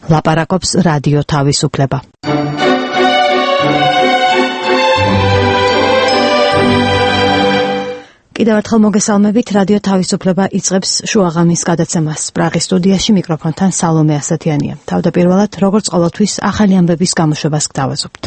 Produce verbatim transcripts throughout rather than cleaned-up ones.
ლაპარაკობს რადიო თავისუფლება. კიდევ ერთხელ მოგესალმებით, რადიო თავისუფლება იწყებს შუაღამის გადაცემას. პრაღის სტუდიაში მიკროფონთან სალომე ასათიანია. თავდაპირველად, როგორც ყოველთვის, ახალი ამბების გამოშვებას გთავაზობთ.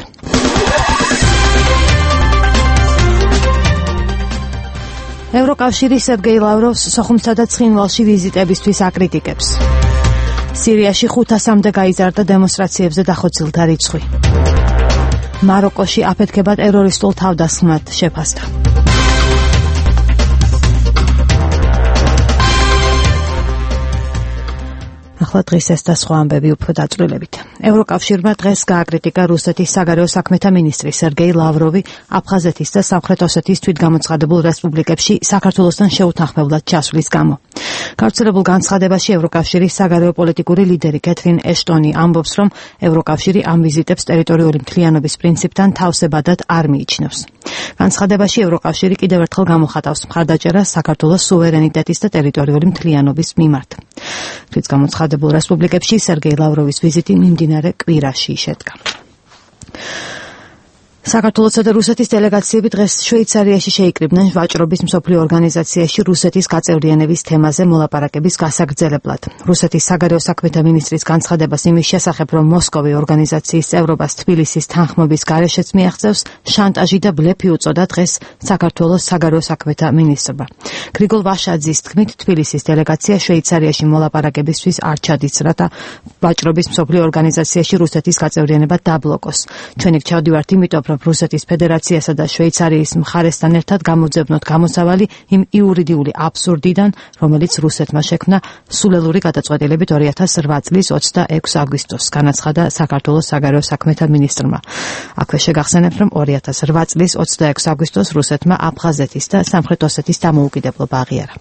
ევროკავშირი სერგეი ლავროვს სოხუმსა და ცხინვალში ვიზიტებისთვის აკრიტიკებს. სირიაში ხუთასამდე გაიზარდა დემონსტრაციებზე დახოცილთა რიცხვი. მაროკოში აფეთქება ტერორისტულ თავდასხმად შეფასდა. ახლა დღის ეს და სხვა ამბები უფრო დაწვრილებით. ევროკავშირმა დღეს გააკრიტიკა რუსეთის საგარეო საქმეთა მინისტრი სერგეი ლავროვი აფხაზეთის და სამხრეთ ოსეთის თვითგამოცხადებულ რესპუბლიკებში საქართველოსთან შეუთანხმებლად ჩასვლის გამო. გავრცელებულ განცხადებაში ევროკავშირის საგარეო პოლიტიკური ლიდერი კეთრინ ეშტონი ამბობს, რომ ევროკავშირი ამ ვიზიტებს ტერიტორიული მთლიანობის პრინციპთან თავსებადად არ მიიჩნევს. განცხადებაში ევროკავშირი კიდევ ერთხელ გამოხატავს მხარდაჭერას საქართველოს სუვერენიტეტის და ტერიტორიული მთლიანობის მიმართ. თვითგამოცხადებულ რესპუბლიკებში სერგეი ლავროვის ვიზიტი მიმდინარე კვირაში შედგა. საქართველოსა და რუსეთის დელეგაციები დღეს შვეიცარიაში შეიკრიბნენ ვაჭრობის მსოფლიო ორგანიზაციაში რუსეთის გაწევრიანების თემაზე მოლაპარაკების გასაგრძელებლად. რუსეთის საგარეო საქმეთა მინისტრის განცხადებას იმის შესახებ, რომ მოსკოვი ორგანიზაციის წევრობას თბილისის თანხმობის გარეშეც მიაღწევს, შანტაჟი და ბლეფი უწოდა დღეს საქართველოს საგარეო საქმეთა მინისტრმა. გრიგოლ ვაშაძის თქმით, თბილისის დელეგაცია შვეიცარიაში მოლაპარაკებისთვის არ ჩადის, რათა ვაჭრობის მსოფლიო ორგანიზაციაში რუსეთის გაწევრიანება დაბლოკოს. ჩვენი ჩავდივართ იმიტომ, რომ რუსეთის ფედერაციასა და შვეიცარიის მხარესთან ერთად გამოძებნოთ გამოსავალი იმ იურიდიული აბსურდიდან, რომელიც რუსეთმა შექმნა სულელური გადაწყვეტილებით ორი ათას რვა წლის ოცდაექვსი აგვისტოს, განაცხადა საქართველოს საგარეო საქმეთა მინისტრმა. აქვე შეგახსენებთ, რომ ორი ათას რვა წლის ოცდაექვსი აგვისტოს რუსეთმა აფხაზეთის და სამხრეთ ოსეთის დამოუკიდებლობა აღიარა.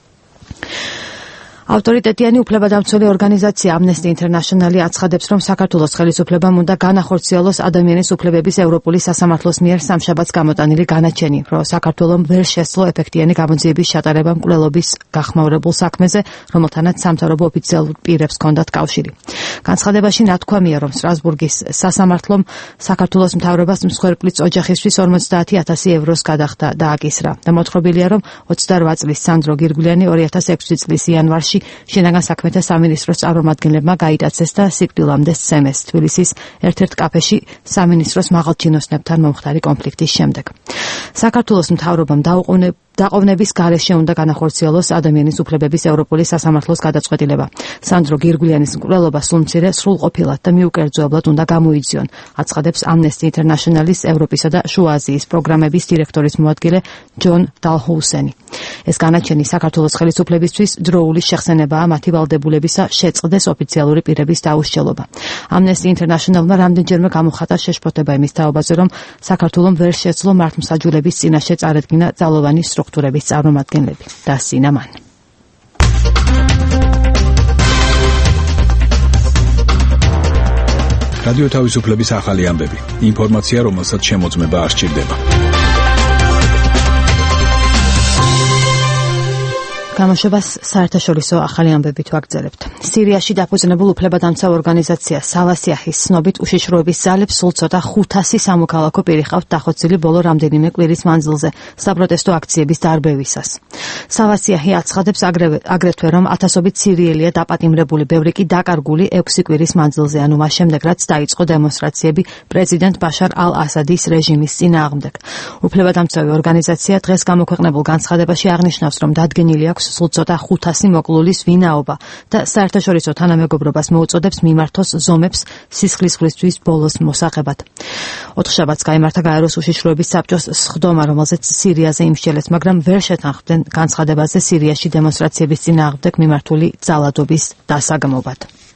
ავტორიტეტიანი უფლებადამცველი ორგანიზაცია Amnesty International აცხადებს, რომ საქართველოს ხელისუფლებამ უნდა განახორციელოს ადამიანის უფლებების ევროპული სასამართლოს მიერ სამშაბათს გამოტანილი განაჩენი, რომ საქართველომ ვერ შესძლო ეფექტიანი გამოძიების ჩატარება მკვლელობის გახმაურებულ საქმეზე, რომელთანაც სამთავრობო ოფიციალურ პირებს ჰქონდათ კავშირი. განცხადებაში ნათქვამია, რომ სტრასბურგის სასამართლომ საქართველოს მთავრობას მსხვერპლის ოჯახისთვის ორმოცდაათი ათასი ევროს გადახდა და აკისრა და მოთხრობილია, რომ ოცდარვა წლის სანდრო გირგვლიანი ორი ათას ექვსი წლის იანვარში შინაგან საქმეთა სამინისტროს წარმომადგენლებმა გაიტაცეს და სიკვდილამდე სცემეს თბილისის ერთ-ერთ კაფეში სამინისტროს მაღალჩინოსნებთან მომხდარი კონფლიქტის შემდეგ. საქართველოს მთავრობამ დაუყოვნე დაყოვნების გარეშე უნდა განახორციელოს ადამიანის უფლებების ევროპული სასამართლოს გადაწყვეტილება. სანდრო გირგვლიანის მკვლელობა სულმცირე სრულყოფილად და მიუკერძოებლად უნდა გამოიძიონ, აცხადებს Amnesty International-ის ევროპისა და შუა აზიის პროგრამების დირექტორის მოადგილე ჯონ დალჰოუსენი. ეს განაჩენი საქართველოს ხელისუფლებისთვის დროული შეხსენებაა მათი ვალდებულებისა შეწყდეს ოფიციალური პირების დაუშლება. Amnesty International-მა რამდენჯერმე გამოხატა შეშფოთება იმის თაობაზე, რომ საქართველომ ვერ შეძლო მართლმსაჯულების წინაშე წარედგინა ძალოვანი სტრუქტურების წარმომადგენლები და სინამან. რადიო თავისუფლების ახალი ამბები. ინფორმაცია, რომელსაც შემოწმება არ სჭირდება. გამოშვებას საერთაშორისო ახალი ამბებით ვაგრძელებთ. სირიაში დაფუძნებულ უფლებადამცავ ორგანიზაცია სავასიაჰის ცნობით უშიშროების ძალებს სულ ცოტა ხუთასი სამოქალაქო პირი ყავთ დახოცილი ბოლო რამდენიმე კვირის მანძილზე საპროტესტო აქციების დარბევისას. სავასიაჰი აცხადებს აგრეთვე, რომ ათასობით სირიელია დაპატიმრებული, ბევრი კი დაკარგული ექვსი კვირის მანძილზე, ანუ მას შემდეგ, რაც დაიწყო დემონსტრაციები პრეზიდენტ ბაშარ ალ-ასადის რეჟიმის წინააღმდეგ. უფლებადამცავი ორგანიზაცია დღეს გამოქვეყნებულ განცხადებაში აღნიშნავს, რომ დადგენილი აქვს სულ ცოტა ხუთასი მოკლულის ვინაობა და საერთაშორისო თანამეგობრობას მოუწოდებს მიმართოს ზომებს სისხლისღვრისთვის ბოლოს მოსაღებად. ოთხშაბათს გაიმართა გაეროს უშიშროების საბჭოს სხდომა, რომელზეც სირიაზე იმსჯელეს, მაგრამ ვერ შეთანხმდნენ განცხადებაზე სირიაში დემონსტრაციების წინააღმდეგ მიმართული ძალადობის დასაგმობად.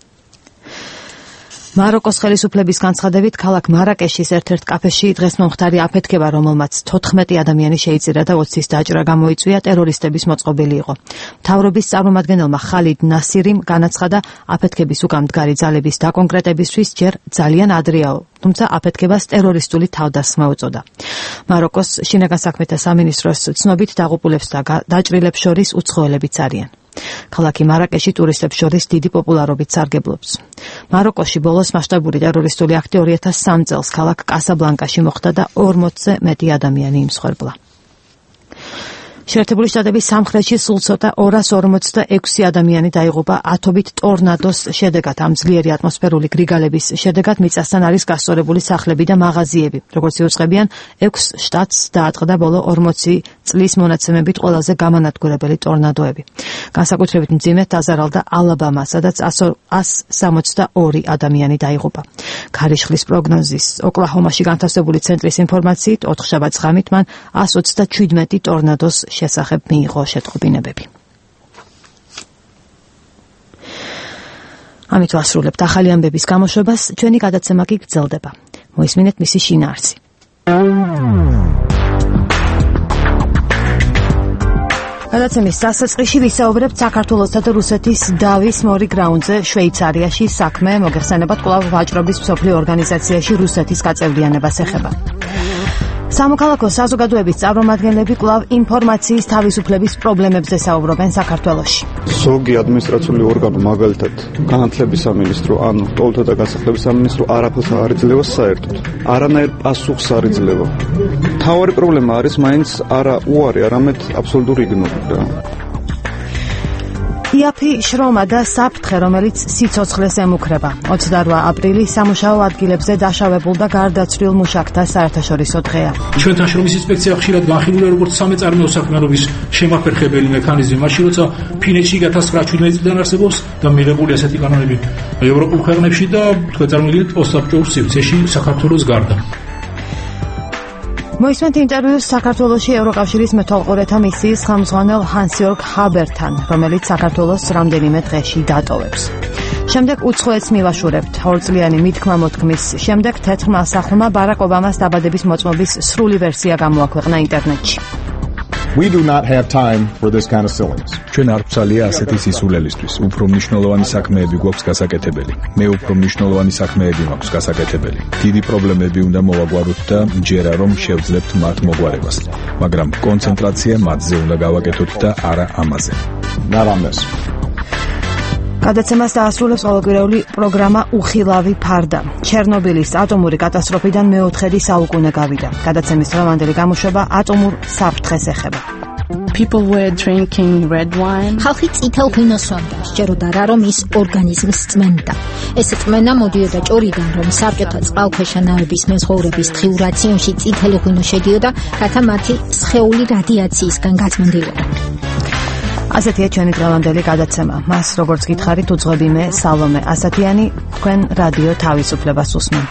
მაროკოს ხელისუფლების განცხადებით ქალაქ მარაკეშის ერთ-ერთ კაფეში დღეს მომხდარი აფეთქება, რომელმაც თოთხმეტი ადამიანი შეიწირა და ოცის დაჭრა გამოიწვია, ტერორისტების მოწყობილი იყო. მთავრობის წარმომადგენელმა ხალიდ ნასირიმ განაცხადა, აფეთქების უკან მდგარი ძალების დაკონკრეტებისთვის ჯერ ძალიან ადრეაო, თუმცა აფეთქებას ტერორისტული თავდასხმა უწოდა. მაროკოს შინაგან საქმეთა სამინისტროს ცნობით დაღუპულებს და დაჭრილებს შორის უცხოელებიც არიან. ქალაქი მარაკეში ტურისტებს შორის დიდი პოპულარობით სარგებლობს. მაროკოში ბოლოს მასშტაბური ტერორისტული აქტი ორი ათას სამი წელს ქალაქ კასაბლანკაში მოხდა და ორმოცზე მეტი ადამიანი იმსხვერპლა. შეერთებული შტატების სამხრეთში სულ ცოტა ორას ორმოცდაექვსი ადამიანი დაიღუპა ათობით ტორნადოს შედეგად. ამ ძლიერი ატმოსფერული გრიგალების შედეგად მიწასთან არის გასწორებული სახლები და მაღაზიები. როგორც იუწყებიან, ექვს შტატს დაატყდა ბოლო ორმოცი წლის მონაცემებით ყველაზე გამანადგურებელი ტორნადოები. განსაკუთრებით მძიმედ დაზარალდა ალაბამა, სადაც ას სამოცდაორი ადამიანი დაიღუპა. ქარიშხლის პროგნოზის ოკლაჰომაში განთავსებული ცენტრის ინფორმაციით, ოთხშაბათს ღამით მან ას ოცდაჩვიდმეტი ტორნადოს შესახებ მიიღო შეტყობინებები. ამით ვასრულებთ ახალი ამბების გამოშვებას, ჩვენი გადაცემა კი გრძელდება. მოისმინეთ მისი შინაარსი. გადაცემის დასაწყისში ვისაუბრებთ საქართველოსა და რუსეთის დავის მორი გრაუნდზე შვეიცარიაში საქმე მოგეხსენებათ კვლავ ვაჭრობის მსოფლიო ორგანიზაციაში რუსეთის გაწევრიანებას ეხება. სამოქალაქო საზოგადოების წარმომადგენლები კვლავ ინფორმაციის თავისუფლების პრობლემებზე საუბრობენ საქართველოში. ზოგი ადმინისტრაციული ორგანო, მაგალითად, განათლების სამინისტრო, ანუ ტოლთა და გასახლების სამინისტრო არაფერს არ იძლევა საერთოდ. არანაირ პასუხს არ იძლევა. მთავარი პრობლემა არის მაინც არა უარი, არამედ აბსოლუტური იგნორება. იაფი შრომა და საფრთხე, რომელიც სიცოცხლეს ემუქრება. ოცდაორი აპრილი სამუშაო ადგილებზე დაშავებულ და გარდაცვლილ მუშაკთა საერთაშორისო დღეა. ჩვენთან შრომის ინსპექცია ხშირად განხილულია როგორც სამეწარმეო საქმიანობის შემაფერხებელი მექანიზმი, მაშინ როცა ფინეთში ათას ცხრაათს წლიდან არსებობს და მიღებული ასეთი კანონები ევროპულ ქვეყნებში და თქვენ წარმოგიდგენთ პოსტსაბჭოურ სივრცეში საქართველოს გარდა. მოისმენთ ინტერვიუს საქართველოში ევროკავშირის მეთვალყურეთა მისიის ხელმძღვანელ ჰანს-იორგ ჰაბერთან, რომელიც საქართველოს რამდენიმე დღეში დატოვებს. შემდეგ უცხოეთს მივაშურებთ. ორწლიანი მითქმა-მოთქმის შემდეგ თეთრმა სახლმა ბარაკ ობამას დაბადების მოწმობის სრული ვერსია გამოაქვეყნა ინტერნეტში. We do not have time for this kind of silliness. ჩვენ არ გვცალია ასეთი სისულელისთვის. უფრო მნიშვნელოვანი საქმეები გვაქვს გასაკეთებელი. მე უფრო მნიშვნელოვანი საქმეები მაქვს გასაკეთებელი. დიდი პრობლემები უნდა მოვაგვაროთ და მჯერა რომ შევძლებთ მათ მოგვარებას. მაგრამ კონცენტრაცია მათზე უნდა გავაკეთოთ და არა ამაზე. Not on this. გადაცემას დაასრულებს ყოველკვირეული პროგრამა უხილავი ფარდა. ჩერნობილის ატომური კატასტროფიდან მეოთხედი საუკუნე გავიდა. გადაცემის დღევანდელი გამოშვება ატომურ საფრთხეს ეხება. People were drinking red wine. ხალხი წითელ ღვინოს სვამდა, სჯეროდა რა რომ ის ორგანიზმს წმენდა. ეს წმენა მოდიოდა ჭორიდან, რომ საბჭოთა წყალქვეშა ნავების მეზღვაურების თხილ რაციონში წითელი ღვინო შედიოდა, რათა მათი სხეული რადიაციისგან გაწმენდილიყო. ასეთია ჩვენი დღევანდელი გადაცემა. მას როგორც გითხარით უძღვები მე სალომე ასათიანი, თქვენ რადიო თავისუფლებას უსმენთ.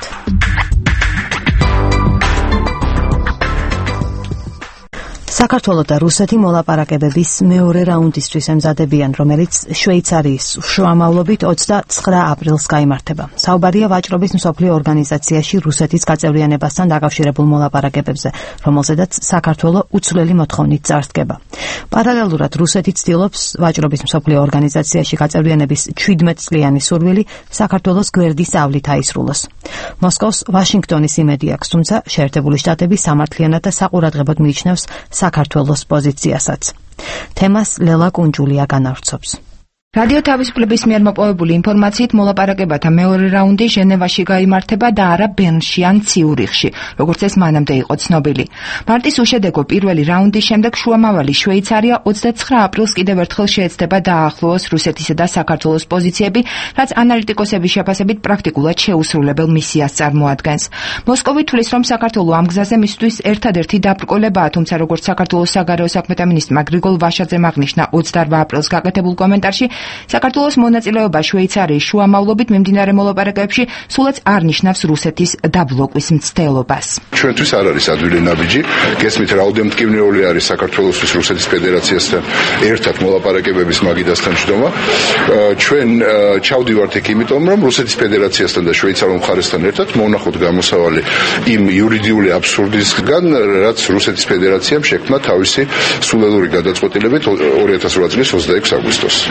საქართველო და რუსეთი მოლაპარაკებების მეორე რაუნდისთვის ემზადებიან, რომელიც შვეიცარიის შუამავლობით ოცდაცხრა აპრილს გაიმართება. საუბარია ვაჭრობის მსოფლიო ორგანიზაციაში რუსეთის გაწევრიანებასთან დაკავშირებულ მოლაპარაკებებზე, რომელზედაც საქართველო უცვლელი მოთხოვნით წარსდგება. პარალელურად რუსეთი ცდილობს ვაჭრობის მსოფლიო ორგანიზაციაში გაწევრიანების ჩვიდმეტ წლიანი სურვილი საქართველოს გვერდის ავლით აისრულოს. მოსკოვს ვაშინგტონის იმედი აქვს, თუმცა შეერთებული შტატები სამართლიანად და საყურადღებოდ მიიჩნევს საქართველოს პოზიციასაც. თემას ლელა კუნჯულია განავრცობს. რადიო თავისუფლების მიერ მოპოვებული ინფორმაციით მოლაპარაკებათა მეორე რაუნდი ჟენევაში გაიმართება და არა ბერნში ან ციურიხში, როგორც ეს მანამდე იყო ცნობილი. მარტის უშედეგო პირველი რაუნდის შემდეგ შუამავალი შვეიცარია ოცდაცხრა აპრილს კიდევ ერთხელ შეეცდება დაახლოოს რუსეთისა და საქართველოს პოზიციები, რაც ანალიტიკოსების შეფასებით პრაქტიკულად შეუსრულებელ მისიას წარმოადგენს. მოსკოვი თვლის, რომ საქართველო ამ გზაზე მისთვის ერთადერთი დაბრკოლებაა, თუმცა როგორც საქართველოს საგარეო საქმეთა მინისტრმა გრიგოლ ვაშაძემ აღნიშნა ოცდაორმა აპრილს გაკეთებულ კომენტარში, საქართველოს მონაწილეობა შვეიცარიის შუამავლობით მიმდინარე მოლაპარაკებებში სულაც არ ნიშნავს რუსეთის დაბლოკვის მცდელობას. ჩვენთვის არ არის ადვილი ნაბიჯი, გესმით რაოდენ მტკივნეული არის საქართველოსთვის რუსეთის ფედერაციასთან ერთად მოლაპარაკებების მაგიდასთან ჯდომა. ჩვენ ჩავდივართ იქ იმიტომ, რომ რუსეთის ფედერაციასთან და შვეიცარიულ მხარესთან ერთად მოვნახოთ გამოსავალი იმ იურიდიული აბსურდისგან, რაც რუსეთის ფედერაციამ შექმნა თავისი სულელური გადაწყვეტილებით ორი ათას ორი წლის ოცდაექვსი აგვისტოს. ორი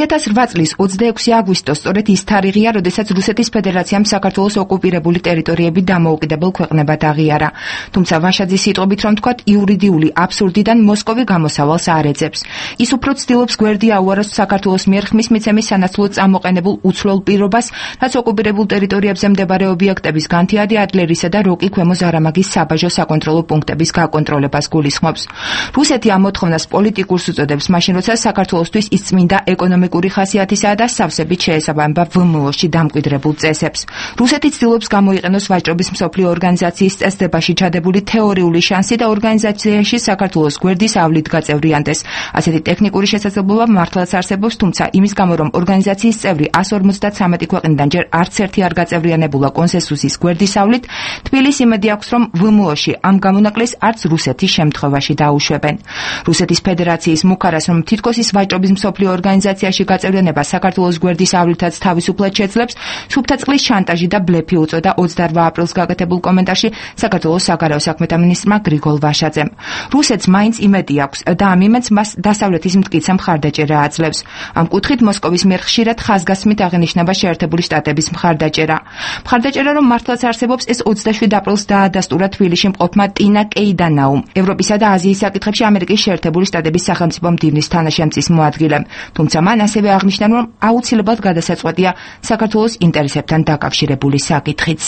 ორი ათას რვა წლის ოცდაექვსი აგვისტო სწორედ ის თარიღია, როდესაც რუსეთის ფედერაციამ საქართველოს ოკუპირებული ტერიტორიები დამოუკიდებელ ქვეყნებად აღიარა. თუმცა ვაშაძის სიტყვით რომ თქვათ, იურიდიული აბსურდიდან მოსკოვი გამოსავალს არ ეძებს. ის უფრო ცდილობს გვერდი აუაროს საქართველოს მიერ ხმის მიცემის სანაცვლოდ წამოყენებულ უცვლელ პირობას, რაც ოკუპირებულ ტერიტორიებზე მდებარე ობიექტების განთიადი ადლერისა და როკი ქვემო ზარამაგის საბაჟო საკონტროლო პუნქტების გაკონტროლებას გულისხმობს. რუსეთი ამ მოთხოვნას პოლიტიკურს უწოდებს, მაშინ როცა საქართველოსთვის ის წმინდა ეკონომიკური ხასიათისაა და სავსებით შეესაბამება ვმო-ში დამკვიდრებულ წესებს. რუსეთი ცდილობს გამოიყენოს ვაჭრობის მსოფლიო ორგანიზაციის წესდებაში ჩადებული თეორიული შანსი და ორგანიზაციაში საქართველოს გვერდის ავლით გაწევრიანდეს. ასეთი ტექნიკური შესაძლებლობა მართლაც არსებობს, თუმცა იმის გამო რომ ორგანიზაციის წევრი εκατს ორმოცდათვრამეტი ქვეყნიდან ჯერ არც ერთი არ გაწევრიანებულა კონსენსუსის გვერდის ავლით, თბილისს იმედი აქვს რომ ვმო-ში ამ გამონაკლისს არც რუსეთის შემთხვევაში დაუშვებენ. რუსეთის ფედერაციის მუქარას რომ თითქოს ის ვაჭრობის მსოფლიო ორგანიზაციაში გაწევრიანება საქართველოს გვერდის ავლითაც თავისუფლად შეძლებს, სუფთა წყლის შანტაჟი და ბლეფი უწოდა ოცდარვა აპრილს გაკეთებულ კომენტარში საქართველოს საგარეო საქმეთა მინისტრმა გრიგოლ ვაშაძემ. რუსეთს მაინც იმედი აქვს და ამ იმედს მას დასავლეთის მტკიცე მხარდაჭერა აძლევს. ამ კუთხით მოსკოვის მიერ ხშირად ხაზგასმით აღინიშნება შეერთებული შტატების მხარდაჭერა. მხარდაჭერა რომ მართლაც არსებობს, ეს ოცდაშვიდ აპრილს დაადასტურა თბილისში მყოფმა ტინა კეიდანაუმ, ევროპისა და აზიის საკითხებში ამერიკის შეერთებული შტატების სახელმწიფო მდივნის თანაშემწის მოადგილემ. თუმცა მან ასევე აღნიშნა, რომ აუცილებლად გადასაწყვეტია საქართველოს ინტერესებთან დაკავშირებული საკითხიც.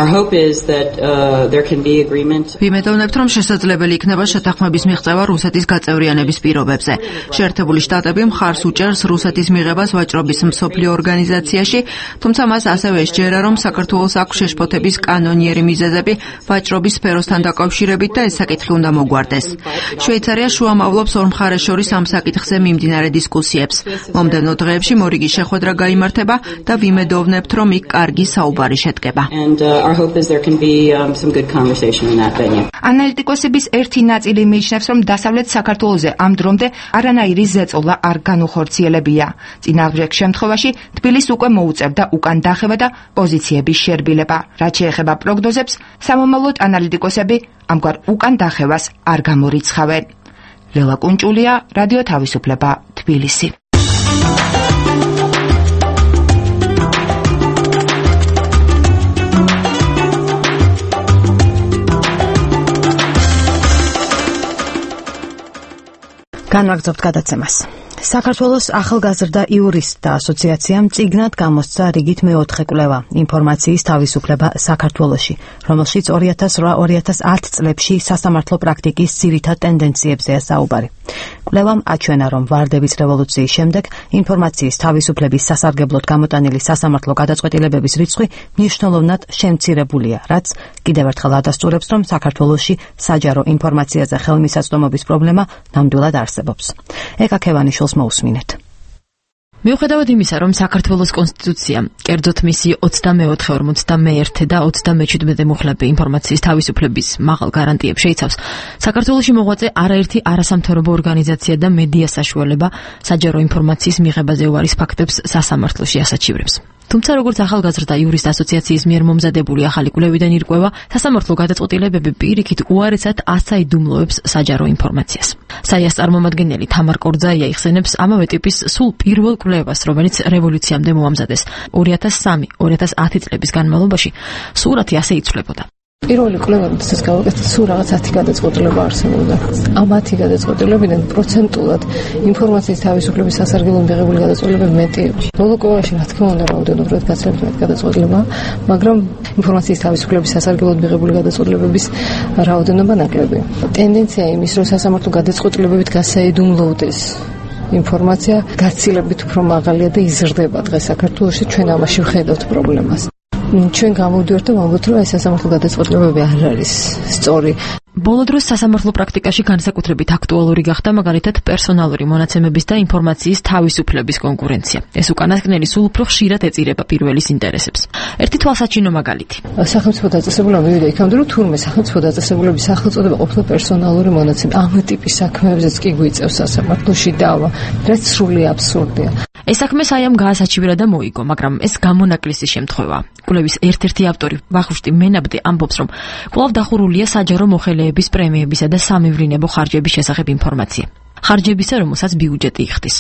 ვიმედოვნებთ, რომ შესაძლებელი იქნება შეთანხმების მიღწევა რუსეთის გაწევრიანების პირობებზე. შეერთებული შტატები მხარს უჭერს რუსეთის მიღებას ვაჭრობის მსოფლიო ორგანიზაციაში, თუმცა მას ასევე ესჯერა, რომ საქართველოს აქვს შეშფოთების კანონიერი მიზეზები ვაჭრობის სფეროსთან დაკავშირებით და ეს საკითხი უნდა მოგვარდეს. შვეიცარია შუამავლობს ორ მხარეს შორის ამ საკითხზე მიმდინარე დისკუსიებს. მომდევნო დღეებში მორიგი შეხვედრა გაიმართება და ვიმედოვნებთ, რომ იქ კარგი საუბარი შედგება. ანალიტიკოსების ერთი ნაწილი მიიჩნევს, რომ დასავლეთ საქართველოზე ამ დრომდე არანაირი ზეწოლა არ განუხორციელებია. წინააღმდეგ შემთხვევაში თბილისს უკვე მოუწევდა უკან დახევა და პოზიციების შერბილება. რაც შეეხება პროგნოზებს, სამომავლოდ ანალიტიკოსები ამგვარ უკან დახევას არ გამორიცხავენ. ლელა კუნჭულია, რადიო თავისუფლება, თბილისი. განვაგრძობთ გადაცემას. საქართველოს ახალგაზრდა იურისტთა ასოციაციამ წიგნად გამოსცა რიგით მეოთხე კვლევა ინფორმაციის თავისუფლება საქართველოში, რომელშიც ორი ათას რვა ორი ათას ათ წლებში სასამართლო პრაქტიკის ძირითად ტენდენციებზეა საუბარი. კვლევამ აჩვენა, რომ ვარდების რევოლუციის შემდეგ ინფორმაციის თავისუფლების სასარგებლოდ გამოტანილი სასამართლო გადაწყვეტილებების რიცხვი მნიშვნელოვნად შემცირებულია, რაც კიდევ ერთხელ ადასტურებს, რომ საქართველოში საჯარო ინფორმაციაზე ხელმისაწვდომობის პრობლემა ნამდვილად არსებობს. ეკა ქევანიშვილს მოусმინეთ. მიუხედავად იმისა, რომ საქართველოს კონსტიტუცია, კერძოდ მისი ოცდამეოთხე, ორმოცდამეერთე და ოცდამეჩვიდმეტე მუხლები ინფორმაციის თავისუფლების მაღალ გარანტიებს შეიცავს, საქართველოში მოღვაწე არაერთი არასამთავრობო ორგანიზაცია და მედია საშუალება საჯარო ინფორმაციის მიღებაზე უარის ფაქტებს სასამართლოში ასაჩივრებს. თუმცა როგორც ახალგაზრდა იურისტ ასოციაციის მიერ მომზადებული ახალი კვლევიდან ირკვევა, სასამართლო გადაწყვეტილებები პირიქით უარესად ასაიდუმლოებს საჯარო ინფორმაციას. საიას წარმომადგენელი თამარ კორძაია იხსენებს ამავე ტიპის სულ პირველ კვლევას, რომელიც რევოლუციამდე მოამზადეს ორი ათას სამი ორი ათას ათი წლების განმავლობაში, სურათი ასე იცვლებოდა. პირველი კვლევა, როდესაც გავაკეთეთ, სულ რაღაც ათი გადაწყვეტილება არსებობდა. ამ ათი გადაწყვეტილებიდან პროცენტულად ინფორმაციის თავისუფლების სასარგებლოდ მიღებული გადაწყვეტილებები მეტია. ბოლო კვლევაში, რა თქმა უნდა, რაოდენობრივად გაცილებით მეტ გადაწყვეტილება, მაგრამ ინფორმაციის თავისუფლების სასარგებლოდ მიღებული გადაწყვეტილებების რაოდენობა ნაკლები. ტენდენცია იმის, რომ სასამართლო გადაწყვეტილებებით გასაიდუმლოვდეს ინფორმაცია გაცილებით უფრო მაღალია და იზრდება დღეს საქართველოში. ჩვენ ამაში ვხედავთ პრობლემას. ჩვენ გამოვდივართ და ვამბობთ, რომ ეს სასამართლო გადაწყვეტილებები არ არის სწორი. ბოლო დროს სასამართლო პრაქტიკაში განსაკუთრებით აქტუალური გახდა მაგალითად პერსონალური მონაცემების და ინფორმაციის თავისუფლების კონკურენცია. ეს უკანასკნელი სულ უფრო ხშირად ეწირება პირველის ინტერესებს. ერთი თვალსაჩინო მაგალითი. სახელმწიფო დაწესებულება მივიდა იქამდე, რომ თურმე სახელმწიფო დაწესებულების სახელწოდება ყოფილა პერსონალური მონაცემები. ამ ტიპის საქმეებზეც კი გვიწევს სასამართლოში დავა, რაც სრული აბსურდია. ეს საქმე საიამ გაასაჩივრა და მოიგო, მაგრამ ეს გამონაკლისის შემთხვევაა. კვლევის ერთ-ერთი ავტორი ვახუშტი მენაბდი ამბობს, რომ კვლავ დახურულია საჯარო მოხელეების პრემიებისა და სამივრინებო ხარჯების შესახებ ინფორმაცია. ხარჯებისა, რომელსაც ბიუჯეტი იხდის.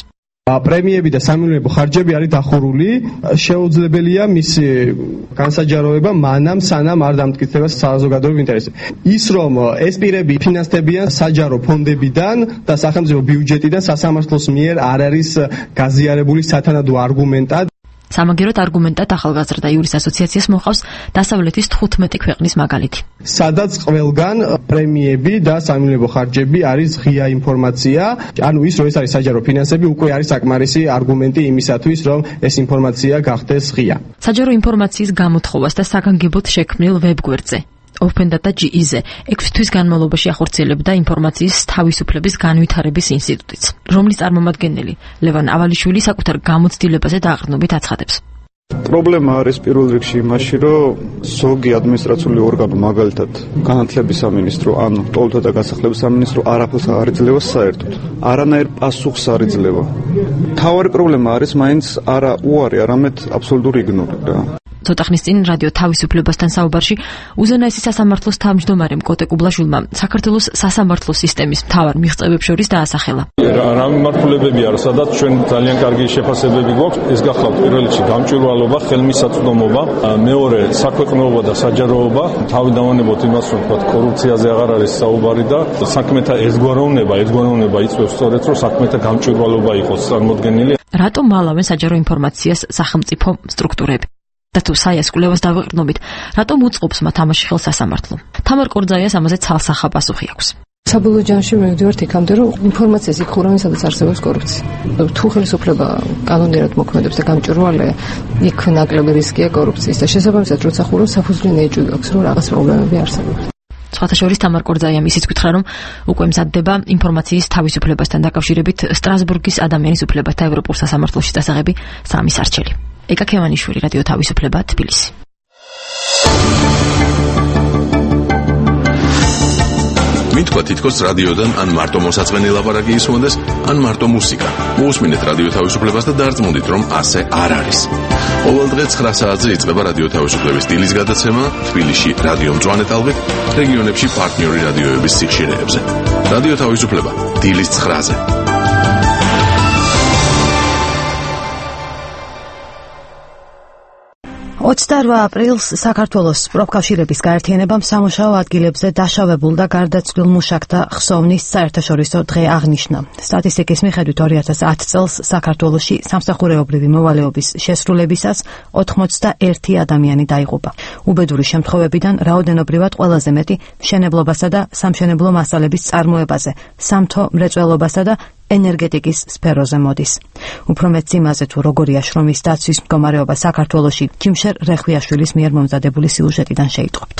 პრემიები და სამილიონებო ხარჯები არის დახურული, შეუძლებელია მისი განსაჯაროება მანამ სანამ არ დამტკიცდება საზოგადოებრივ ინტერესზე. ის რომ ეს პირები ფინანსდებიან საჯარო ფონდებიდან და სახელმწიფო ბიუჯეტიდან სასამართლოს მიერ არ არის გაზიარებული სათანადო არგუმენტად. სამაგიეროდ არგუმენტად ახალგაზრდა იურის ასოციაციას მოყავს დასავლეთის თხუთმეტი ქვეყნის მაგალითი. სადაც ყველგან პრემიები და სამილიონებო ხარჯები არის ღია ინფორმაცია, ანუ ის რომ ეს არის საჯარო ფინანსები უკვე არის საკმარისი არგუმენტი იმისათვის რომ ეს ინფორმაცია გახდეს ღია. საჯარო ინფორმაციის გამოთხოვას და საგანგებოდ შექმნილ ვებგვერდზე Open-Data ჯი ი-ზე ექვსი თვის განმავლობაში ახორციელებდა ინფორმაციის თავისუფლების განვითარების ინსტიტუტიც, რომლის წარმომადგენელი ლევან ავალიშვილი საკუთარ გამოცდილებაზე დაყრდნობით აცხადებს. პრობლემა არის პირველ რიგში იმაში, რომ ზოგი ადმინისტრაციული ორგანო, მაგალითად, განათლების სამინისტრო, ანუ ტოლთა და გასახლების სამინისტრო არაფერს არ იძლევა საერთოდ. არანაირ პასუხს არ იძლევა. მთავარი პრობლემა არის მაინც არა უარი, არამედ აბსოლუტური იგნორი რა. ცოტა ხნის წინ რადიო თავისუფლებასთან საუბარში უზენაესი სასამართლოს თავმჯდომარემ კოტე კუბლაშვილმა საქართველოს სასამართლო სისტემის მთავარ მიღწევებს შორის დაასახელა. რა მიმართულებები არის, სადაც ჩვენ ძალიან კარგი შეფასებები გვაქვს, ეს გახლავთ პირველ რიგში გამჭვირვალობა, ხელმისაწვდომობა, მეორე საქვეყნოობა და საჯაროობა. თავი დავანებოთ იმას, რომ თქვა კორუფციაზე აღარ არის საუბარი და საქმეთა ერთგვაროვნება, ერთგვაროვნება იწვევს სწორედ, რომ საქმეთა გამჭვირვალობა იყოს წარმოდგენილი. რატომ მალავენ საჯარო ინფორმაციას სახელმწიფო სტრუქტურები? და თუ საიას კვლევას დავეყრდნობით, რატომ უწყობს მათ ამაში ხელს სასამართლო? თამარ კორძაიას ამაზე ცალსახა პასუხი აქვს. საბოლოო ჯამში მივდივართ იქამდე, რომ ინფორმაციის იქ ხურავენ, სადაც არსებობს კორუფცია. თუ ხელისუფლება კანონიერად მოქმედებს და გამჭვირვალეა, იქ ნაკლები რისკია კორუფციის და შესაბამისად, როცა ხურავ, საფუძვლიანი ეჭვი აქვს, რომ რაღაც პრობლემები არსებობს. სხვათა შორის თამარ კორძაიამ ისიც გითხრა, რომ უკვე მზადდება ინფორმაციის თავისუფლებასთან დაკავშირებით სტრასბურგის ადამიანის უფლებათა ევროპულ სასამართლოში დასაღები სამის არჩელი. ეკა ქემანიშვილი, რადიო თავისუფლება, თბილისი. მითქვა თითქოს რადიოდან ან მარტო მოსაწყენი ლაპარაკი ისმოდეს, ან მარტო მუსიკა. მოусმინეთ რადიო თავისუფლებას და დარწმუნდით, რომ ასე არ არის. ყოველ დღე ცხრა საათზე იწყება რადიო თავისუფლების დილის გადაცემა თბილისში რადიო მწვანე ტალღით, რეგიონებში პარტნიორი რადიოების სიხშირეებზე. რადიო თავისუფლება დილის ცხრაზე. ოცდაოთხ აპრილს საქართველოს პროფკავშირების გაერთიანებამ სამუშაო ადგილებზე დაშავებულ და გარდაცვლილ მუშაკთა ხსოვნის საერთაშორისო დღე აღნიშნა. სტატისტიკის მიხედვით ორი ათას ათი წელს საქართველოში სამსახურეობრივი მოვალეობის შესრულებისას ოთხმოცდაერთი ადამიანი დაიღუპა. უბედური შემთხვევებიდან რაოდენობრივად ყველაზე მეტი მშენებლობასა და სამშენებლო მასალების წარმოებაზე, სამთო მრეწველობასა და ენერგეტიკის სფეროზე მოდის. უფრო მეტ იმაზე, თუ როგორია შრომის დაცვის მდგომარეობა საქართველოში, ჯიმშერ რეხვიაშვილის მიერ მომზადებული სიუჟეტიდან შეიტყობთ.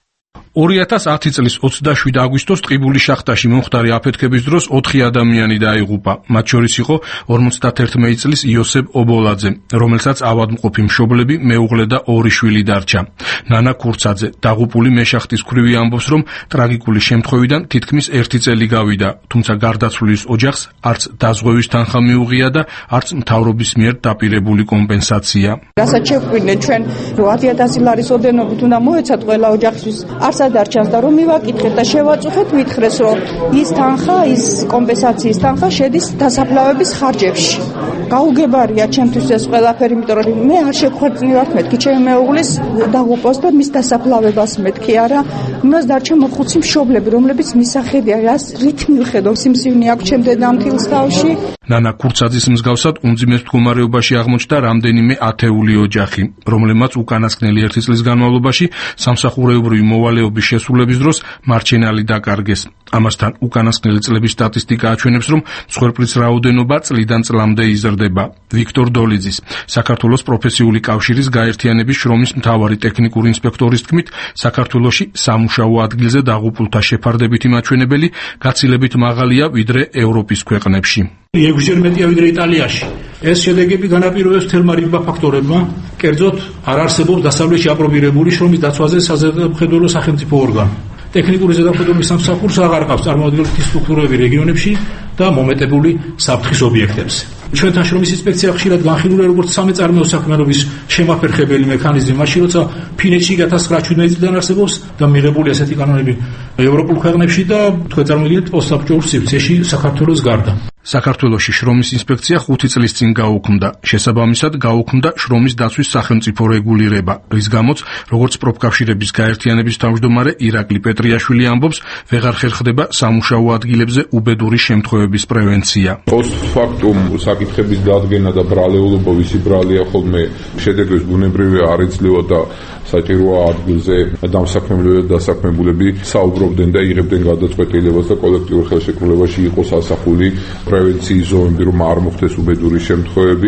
ორი ათას ათი წლის ოცდაშვიდ აგვისტოს ტყიბულის შახტაში მომხდარი აფეთქების დროს ოთხი ადამიანი დაიღუპა. მათ შორის იყო ორმოცდაერთი წლის იოსებ ობოლაძე, რომელსაც ავადმყოფი მშობლები, მეუღლე და ორი შვილი დარჩა. ნანა კურცაძე, დაღუპული მეშახტის ქვრივი ამბობს, რომ ტრაგიკული შემთხვევიდან თითქმის ერთი წელი გავიდა, თუმცა გარდაცვლილის ოჯახს არც დაზღვევის თანხა მიუღია და არც მთავრობის მიერ დაპირებული კომპენსაცია. რასაც შევკვირდეთ ჩვენ, რომ ათი ათასი ლარის ოდენობით უნდა მოეცათ ყველა ოჯახისთვის, არც დარჩენს და რომ მივაკითხეთ და შევაწუხეთ, მითხრეს, რომ ის თანხა, ის კომპენსაციის თანხა შედის დასაფლავების ხარჯებში. გაუგებარია ჩემთვის ეს ყველაფერი, იმიტომ რომ მე არ შევხვეწნივართ მეთქი ჩემი მეუღლის დაღუპვას და მის დასაფლავებას მეთქი არა. იმას დარჩა მოხუცი მშობლები, რომლებიც მისახედია, რას რით მივხედავს სიმსივნე აქვს ჩემ დედამთილს თავში. ნანა კურცაძის მსგავსად უმძიმეს მდგომარეობაში აღმოჩნდა რამდენიმე ათეული ოჯახი, რომლებმაც უკანასკნელი ერთი წლის განმავლობაში სამსახურეობრივი მოვალეობის შესრულების დროს მარჩენალი დაკარგეს. ამასთან უკანასკნელი წლების სტატისტიკა აჩვენებს, რომ მსხვერპლის რაოდენობა წლიდან წლამდე იზრდება. ვიქტორ დოლიძის, საქართველოს პროფესიული კავშირის გაერთიანების შრომის მთავარი ტექნიკური ინსპექტორის თქმით, საქართველოში სამუშაო ადგილზე დაღუპულთა შეფარდებითი მაჩვენებელი გაცილებით მაღალია ვიდრე ევროპის ქვეყნებში. ექვსჯერ მეტია ვიდრე იტალიაში. ეს შედეგები განაპირობებს თელმა რიგმა ფაქტორებმა, კერძოდ არ არსებობს დასავლეთში აპრობირებული შრომის დაცვაზე საზედამხედველო სახელმწიფო ორგანო. ტექნიკური ზედამხედველობის სამსახურს აღარ ყავს წარმოადგენლითი სტრუქტურები რეგიონებში და მომეტებული საფრთხის ობიექტებზე. ჩვენთან შრომის ინსპექცია ხშირად განხილულია როგორც სამეწარმეო საქმიანობის შემაფერხებელი მექანიზმი, მაშინ როცა ფინეთში ათას ცხრაათი წლიდან არსებობს და მიღებული ასეთი კანონები ევროპულ ქვეყნებში და თქვენ წარმოგიდგენთ პოსტსაბჭოურ სივრცეში საქართველოს გარდა. საქართველოში შრომის ინსპექცია ხუთი წლის წინ გაუქმდა. შესაბამისად, გაუქმდა შრომის დაცვის სახელმწიფო რეგულირება, რის გამოც, როგორც პროფკავშირების გაერთიანების თავმჯდომარე ირაკლი პეტრიაშვილი ამბობს, ვეღარ ხერხდება სამუშაო ადგილებზე უბედური შემთხვევების პრევენცია. პოსტფაქტუმ საკითხების დადგენა და ბრალეულობა ვისი ბრალია ხოლმე შედეგებს ბუნებრივია არ იძლევა და საჭიროა ადგილზე დამსაქმებლები და დასაქმებულები საუბრობდნენ და იღებდნენ გადაწყვეტილებას და კოლექტიურ ხელშეკრულებაში იყოს ასახული პრევენციის ზონები, რომ არ მოხდეს უბედური შემთხვევები.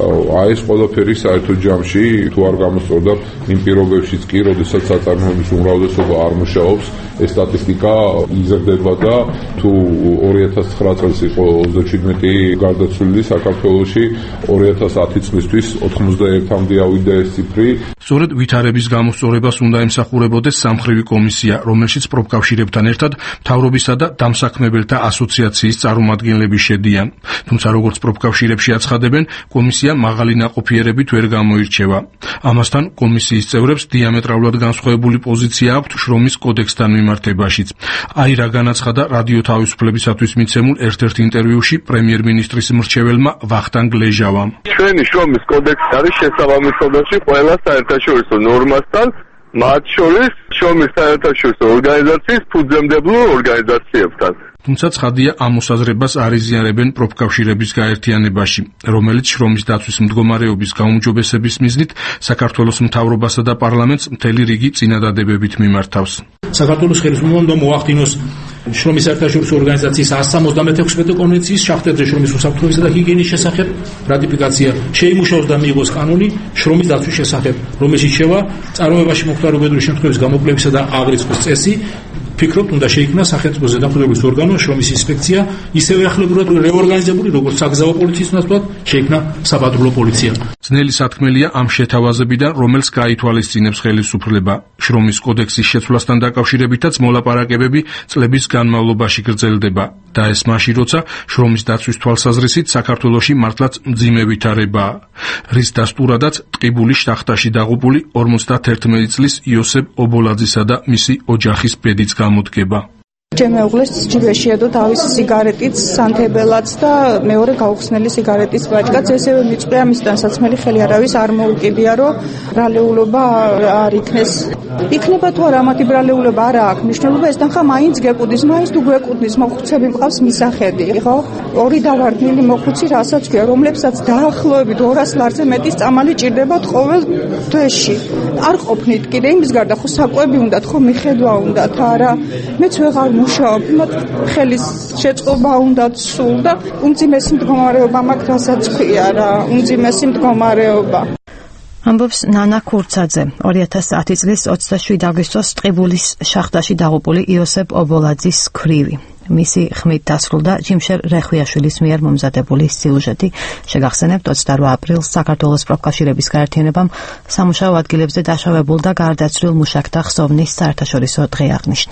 აი ეს ყველაფერი საერთო ჯამში თუ არ გამოსწორდა იმ პირობებშიც კი, როდესაც საწარმოების უმრავლესობა არ მუშაობს, ეს სტატისტიკა იზრდება და თუ ორი ათას ცხრა წელს იყო ოცდაჩვიდმეტი გარდაცვლილი საქართველოში, ორი ათას ათი წლისთვის ოთხმოცდაერთამდე ავიდა ეს ციფრი. სწორედ ვითარების გამოსწორებას უნდა ემსახურებოდეს სამხრივი კომისია, რომელშიც პროფკავშირებთან ერთად მთავრობისა და დამსაქმებელთა ასოციაციის წარმომადგენლები შედიან. თუმცა როგორც პროფკავშირებში აცხადებენ, კომისია მაღალი ნაყოფიერებით ვერ გამოირჩევა. ამასთან კომისიის წევრებს დიამეტრალურად განსხვავებული პოზიცია აქვთ შრომის კოდექსთან მიმართებაშიც. აი რა განაცხადა რადიო თავისუფლებისათვის მიცემულ ერთ-ერთ ინტერვიუში პრემიერ-მინისტრის მრჩეველმა ვახტანგ ლეჟავამ. ჩვენი შრომის კოდექსი არის შესაბამისობაში ყველა საერთაშორისო ნორმასთან, მათ შორის შრომის საერთაშორისო ორგანიზაციის ფუძემდებელ ორგანიზაციებთან. თუმცა ცხადია ამ მოსაზრებას არ იზიარებენ პროფკავშირების გაერთიანებაში, რომელიც შრომის დაცვის მდგომარეობის გაუმჯობესების მიზნით საქართველოს მთავრობასა და პარლამენტს მთელი რიგი წინადადებებით მიმართავს. საქართველოს ხელისუფლებამ უნდა მოახდინოს შრომის საერთაშორისო ორგანიზაციის one seventy-six კონვენციის შახტებზე შრომის უსაფრთხოებისა და ჰიგიენის შესახებ რატიფიკაცია, შეიმუშაოს და მიიღოს კანონი შრომის დაცვის შესახებ, რომელშიც შევა წარმოებაში მოხდარ უბედური შემთხვევების გამოკვლევისა და აღრიცხვის წესი. ფიქრობთ, უნდა შეიქმნა სახელმწიფო ზედამხედველობის ორგანო, შრომის ინსპექცია, ისევე ახლებურად რეორგანიზებული, როგორც საგზაო პოლიციის ნაცვლად შეიქმნა საპატრულო პოლიცია. ძნელი სათქმელია ამ შეთავაზებიდან, რომელს გაითვალისწინებს ხელისუფლება. შრომის კოდექსის შეცვლასთან დაკავშირებითაც მოლაპარაკებები წლების განმავლობაში გრძელდება და ეს მაშინ, როცა შრომის დაცვის თვალსაზრისით საქართველოში მართლაც მძიმე ვითარებაა, რის დასტურადაც ტყიბული შახტაში დაღუპული ორმოცდაერთმეტი წლის იოსებ ობოლაძისა და მისი ოჯახის ბედიც გამოდგება. ჩემეუღლეს ჯიბე შეედო თავისი სიგარეტიც, სანთებელაც და მეორე გაუხსნელი სიგარეტის პაჭკაც, ესევე მიწვია მისთან საცმელი ხელი არავის არ მოუკიდია, რომ ბრალეულობა არ იქნეს. იქნება თუ არა ამათი ბრალეულობა არ აქვს მნიშვნელობა, ეს თანხა მაინც გეკუდის, მაინც თუ გვეკუდის, მოხუცები მყავს მისახედი, ხო? ორი დავარდნილი მოხუცი, რასაც ქვია, რომლებსაც დაახლოებით ორას ლარზე მეტი წამალი ჭირდებათ ყოველ თვეში. არ ყოფნით კიდე იმის გარდა, ხო საკვები უნდათ, ხო მიხედვა უნდათ, არა? მეც ვეღარ მუშაობ, მათ ხელის შეწყობა უნდათ სულ და უმძიმესი მდგომარეობა მაქვს, რასაც ქვია რა, უმძიმესი მდგომარეობა. ამბობს ნანა ქურცაძე, ორი ათას ათი წლის ოცდაშვიდი აგვისტოს ტყიბულის შახტაში დაღუპული იოსებ ობოლაძის ქვრივი. მისი ხმით დასრულდა ჯიმშერ რეხვიაშვილის მიერ მომზადებული სიუჟეტი. შეგახსენებთ, ოცდაორი აპრილს საქართველოს პროფკავშირების გაერთიანებამ სამუშაო ადგილებზე დაშავებულ და გარდაცვლილ მუშაკთა ხსოვნის საერთაშორისო დღე აღნიშნა.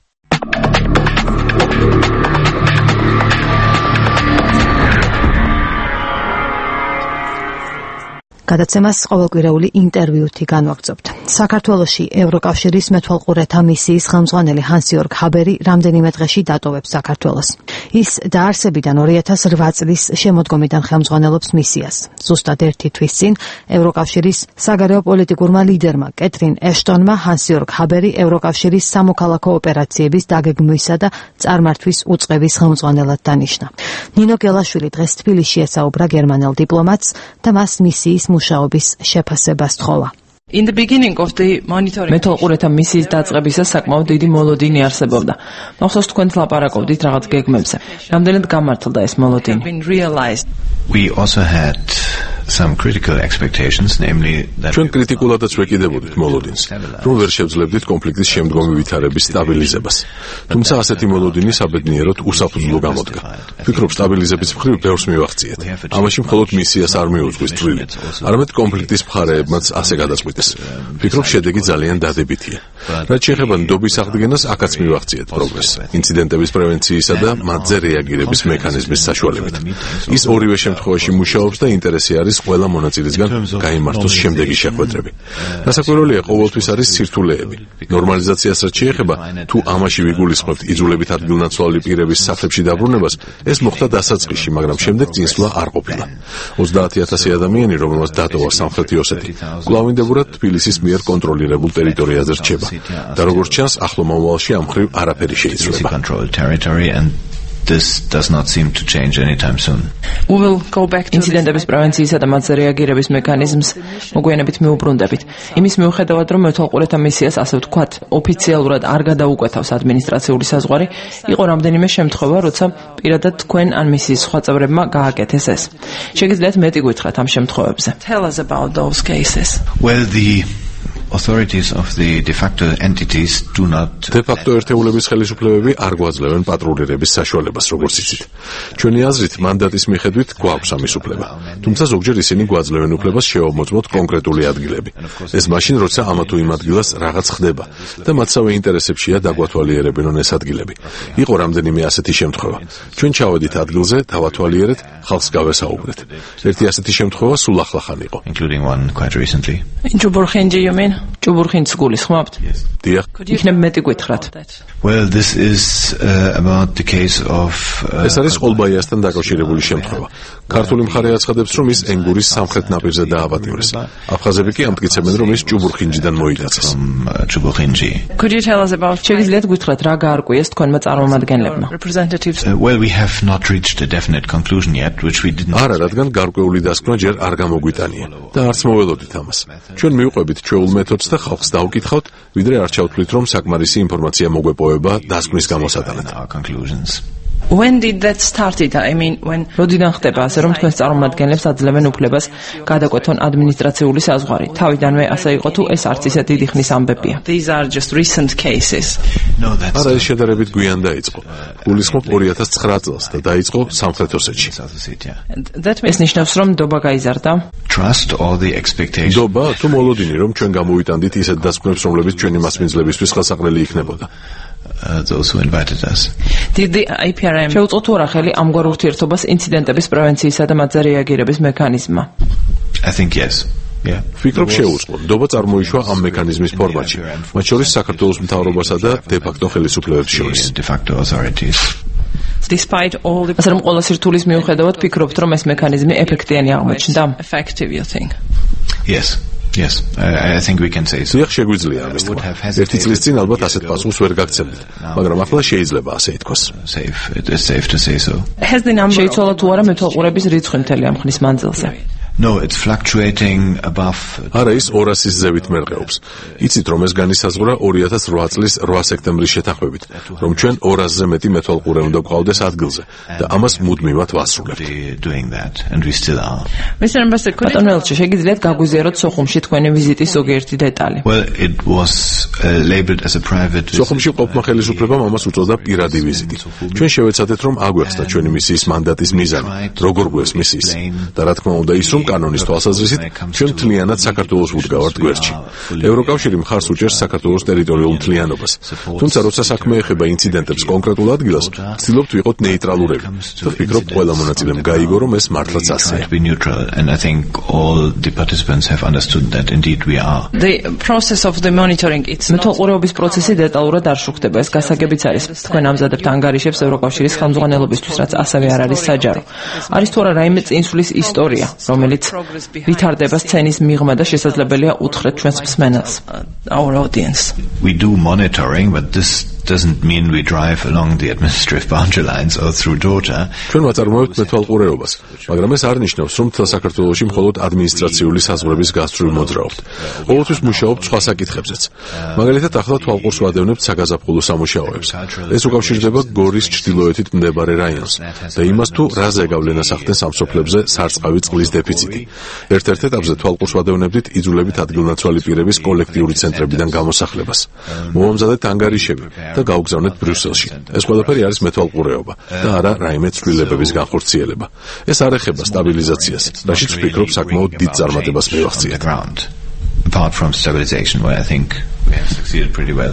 გადაცემას ყოველკვირეული ინტერვიუთი განვაგრძობთ. საქართველოში ევროკავშირის მეთვალყურეთა მისიის ხელმძღვანელი ჰანს-იორგ ჰაბერი რამდენიმე დღეში დატოვებს საქართველოს. ის დაარსებიდან ორი ათას რვა წლის შემოდგომიდან ხელმძღვანელობს მისიას. ზუსტად ერთი თვის წინ ევროკავშირის საგარეო პოლიტიკურმა ლიდერმა კეთრინ ეშტონმა ჰანს-იორგ ჰაბერი ევროკავშირის სამოქალაქო ოპერაციების დაგეგმვისა და წარმართვის უწყების ხელმძღვანელად დანიშნა. ნინო გელაშვილი დღეს თბილისში ესაუბრა გერმანელ დიპლომატს და მას მისიის მუშაობის შეფასება სთხოვა. In the beginning of the monitoring მეთვალყურეთა მისიის დაწყებისას საკმაოდ დიდი მოლოდინი არსებობდა. მახსოვს თქვენ ლაპარაკობდით რაღაც გეგმებზე. რამდენად გამართლდა ეს მოლოდინი? We also had some critical expectations, namely that ჩვენ კრიტიკულადაც ვეკიდებოდით მოლოდინს, რომ ვერ შევძლებდით კონფლიქტის შემდგომი ვითარების სტაბილიზებას. თუმცა ასეთი მოლოდინი საბედნიეროდ უსაფუძვლო გამოდგა. ვფიქრობ, სტაბილიზების მხრივ ბევრს მივაღწიეთ. ამაში მხოლოდ მისიას არ მიუძღვის წვლილი, არამედ კონფლიქტის მხარეებმაც ასე გადაწყვიტეს. ვფიქრობ, შედეგი ძალიან დადებითია. რაც შეეხება ნდობის აღდგენას, აქაც მივაღწიეთ პროგრესს, ინციდენტების პრევენციისა და მათზე რეაგირების მექანიზმის საშუალებით. ის ორივე შემთხვევაში მუშაობს და ინტერესი არის პროცესის ყველა მონაწილისგან გაიმართოს შემდეგი შეხვედრები. Გასაკვირველია, ყოველთვის არის სირთულეები. ნორმალიზაციას რაც შეეხება, თუ ამაში ვიგულისხმებთ იძულებით ადგილნაცვალი პირების სახლებში დაბრუნებას, ეს მოხდა დასაწყისში, მაგრამ შემდეგ წინსვლა არ ყოფილა. ოცდაათი ათასი ადამიანი, რომელმაც დატოვა სამხრეთი ოსეთი, კვლავინდებურად თბილისის მიერ კონტროლირებულ ტერიტორიაზე რჩება. და როგორც ჩანს, ახლო მომავალში ამ მხრივ არაფერი შეიცვლება. This does not seem to change anytime soon. We will go back to ინციდენტების პრევენციისა და მათზე რეაგირების მექანიზმს მოგვიანებით მიუბრუნდებით. იმის მიუხედავად, რომ მეთვალყურეთა მისიას, ასე ვთქვათ, ოფიციალურად არ გადაუკვეთავს ადმინისტრაციული საზღვარი, იყო რამდენიმე შემთხვევა, როცა პირადად თქვენ ან მისიის სხვა წევრებმა გააკეთეს ეს. შეგიძლიათ მეტი გითხრათ ამ შემთხვევებზე? Tell us about those cases. Well, the authorities of the de facto entities do not de facto ერთეულების ხელისუფლებები არ გვაძლევენ პატრულირების საშუალებას, როგორც იცით. ჩვენი აზრით, მანდატის მიხედვით გვაქვს ამის უფლება. თუმცა ზოგჯერ ისინი გვაძლევენ უფლებას შევამოწმოთ კონკრეტული ადგილები. ეს მაშინ, როცა ამა თუ იმ ადგილას რაღაც ხდება და მათსავე ინტერესებშია დაგვათვალიერებინონ ეს ადგილები. იყო რამდენიმე ასეთი შემთხვევა. ჩვენ ჩავედით ადგილზე, დავათვალიერეთ, ხალხს გავესაუბრეთ. ერთი ასეთი შემთხვევა სულ ახლახან იყო. Including one quite recently. In Ჭუბურხინჯი, you mean? ჭუბურხინჯს გულისხმობთ? დიახ. იქნებ მეტი გითხრათ. Well, this is uh, about the case of ეს არის ყოლბაიასთან დაკავშირებული შემთხვევა. ქართული მხარე აცხადებს, რომ ის ენგურის სამხრეთ ნაპირზე დაავატირეს. აფხაზები კი ამტკიცებენ, რომ ის ჭუბურხინჯიდან მოიტაცეს. ჭუბურხინჯი. Could you tell us about შეგიძლიათ გითხრათ რა გაარკვიეს თქვენმა წარმომადგენლებმა? Representatives. Uh, well, we have not reached a definite conclusion yet, which we didn't. არა, რადგან გარკვეული დასკვნა ჯერ არ გამოგვიტანია და არც მოველოდით ამას. ჩვენ მივყვებით ჩვეულ მეთოდს და ხალხს დავკითხავთ, ვიდრე არ ჩავთვლით, რომ საკმარისი ინფორმაცია მოგვეპოვება დასკვნის გამოსატანად. When did that started? I mean, when როდიდან ხდება ასე, რომ თქვენს წარმომადგენლებს აძლევენ უფლებას გადაკვეთონ ადმინისტრაციული საზღვარი? თავიდანვე ასე იყო თუ ეს არც ისე დიდი ხნის ამბებია? These are just recent cases. No, that's არა, ეს შედარებით გვიან დაიწყო. გულისხმობ ორი ათას ცხრა წელს და დაიწყო სამხრეთ ოსეთში. ეს ნიშნავს, რომ დობა გაიზარდა? Trust or the expectation. დობა თუ მოლოდინი, რომ ჩვენ გამოვიტანდით ისეთ დასკვნებს, რომლებიც ჩვენი მასპინძლებისთვის ხელსაყრელი იქნებოდა. Uh, those who invited us. Did the I P R M შეუწყო თუ არა ხელი ამგვარ ურთიერთობას ინციდენტების პრევენციისა და მათზე რეაგირების მექანიზმმა? I think yes. Yeah. ფიქრობ შეუწყო. დობა წარმოიშვა ამ მექანიზმის ფორმატში, მათ შორის საქართველოს მთავრობასა და de facto ხელისუფლებებს შორის. De facto authorities. Despite all the ასე რომ ყველა სირთულის მიუხედავად ფიქრობთ, რომ ეს მექანიზმი ეფექტიანი აღმოჩნდა? Effective, you think? Yes. Yes, I, I think we can say so. Დიახ, შეგვიძლია ამის თქმა. ერთი წლის წინ ალბათ ასეთ პასუხს ვერ გაგცემდით, მაგრამ ახლა შეიძლება ასე ითქვას. Safe, it is safe to say so. შეიცვალა თუ არა მეთვალყურების რიცხვი მთელი ამ ხნის მანძილზე? No, it's fluctuating above. არა, ის ორასის ზევით მერყეობს. იცით, რომ ეს განისაზღვრა ორი ათას რვა წლის რვა სექტემბრის შეთანხმებით, რომ ჩვენ ორასზე მეტი მეთვალყურე უნდა გვყავდეს ადგილზე და ამას მუდმივად ვასრულებთ. ბატონო ელჩი, შეგიძლიათ გაგვიზიაროთ სოხუმში თქვენი ვიზიტის ზოგიერთი დეტალი? Well, it was uh, labeled as a private. სოხუმში ყოფნა ხელისუფლებამ ამას უწოდა პირადი ვიზიტი. ჩვენ შევეცადეთ, რომ აგვეხსნა ჩვენი მისიის მანდატის მიზანი, როგორ გვეს მისიის და რა თქმა უნდა ის, რომ კანონის თვალსაზრისით ჩვენ მთლიანად საქართველოს ვუდგავართ გვერდში. ევროკავშირი მხარს უჭერს საქართველოს ტერიტორიულ მთლიანობას. თუმცა როცა საქმე ეხება ინციდენტებს კონკრეტულ ადგილას, ვცდილობთ ვიყოთ ნეიტრალურები. და ვფიქრობ, ყველა მონაწილემ გაიგო, რომ ეს მართლაც ასეა. And I think all the participants have understood that indeed we are. The process of the monitoring it's მეთვალყურეობის პროცესი დეტალურად არ შუქდება. ეს გასაგებიც არის. თქვენ ამზადებთ ანგარიშებს ევროკავშირის ხელმძღვანელობისთვის, რაც ასევე არ არის საჯარო. არის თუ არა რაიმე წინსვლის ისტორია, რომელიც ვითარდება სცენის მიღმა და შესაძლებელია უთხრეთ ჩვენს მსმენელს. Our audience. We do monitoring, but this doesn't mean we drive along the administrative boundary lines or through Georgia. ჩვენ ვაწარმოებთ მეთვალყურეობას, მაგრამ ეს არ ნიშნავს, რომ თელ საქართველოში მხოლოდ ადმინისტრაციული საზღვრების გასწვრივ მოძრაობთ. ყოველთვის მუშაობთ სხვა საკითხებზეც. მაგალითად, ახლა თვალყურს ვადევნებთ საზაფხულო სამუშაოებს. ეს უკავშირდება გორის ჩრდილოეთით მდებარე რაიონს და იმას, თუ რა ზეგავლენას ახდენს ამ სოფლებზე სარწყავი წყლის დეფიციტი. ერთ-ერთ ეტაპზე თვალყურს ვადევნებდით იძულებით ადგილნაცვალი პირების კოლექტიური ცენტრებიდან გამოსახლებას. მოვამზადეთ ანგარიშები და გავგზავნეთ ბრიუსელში. ეს ყველაფერი არის მეთვალყურეობა და არა რაიმე ცვლილებების განხორციელება. ეს არ ეხება სტაბილიზაციას, რაშიც ვფიქრობ საკმაოდ დიდ წარმატებას მივაღწიეთ. Apart from stabilization, where I think we have succeeded pretty well.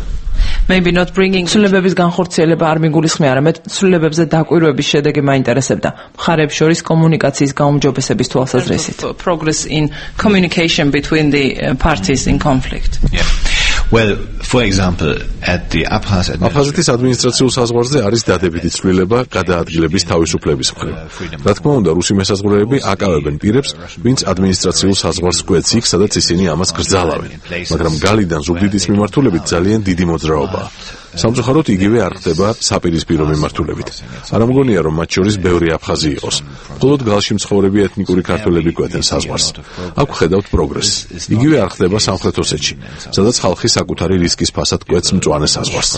maybe not bringing ცვლილებების განხორციელება არ მიგულისხმია, არამედ ცვლილებებზე დაკვირვების შედეგი მაინტერესებდა. მხარებს შორის კომუნიკაციის გაუმჯობესების თვალსაზრისით. Progress in communication between the parties in conflict. Yeah. Well, for example, at the Abkhaz აფხაზეთის ადმინისტრაციულ საზღვარზე არის დადებითი ცვლილება გადაადგილების თავისუფლების მხრივ. რა თქმა უნდა, რუსი მესაზღვრეები აკავებენ პირებს, ვინც ადმინისტრაციულ საზღვარს კვეთს იქ, სადაც ისინი ამას გრძალავენ, მაგრამ გალიდან ზუგდიდის მიმართულებით ძალიან დიდი მოძრაობაა. სამწუხაროდ იგივე არ ხდება საპირისპირო მიმართულებით. არ ამგონია, რომ მათ შორის ბევრი აფხაზი იყოს. მხოლოდ გალში მცხოვრები ეთნიკური ქართველები კვეთენ საზღვარს. აქ ვხედავთ პროგრესს. იგივე არ ხდება სამხრეთ ოსეთში, სადაც ხალხი საკუთარი რისკის ფასად კვეთს მწვანე საზღვარს.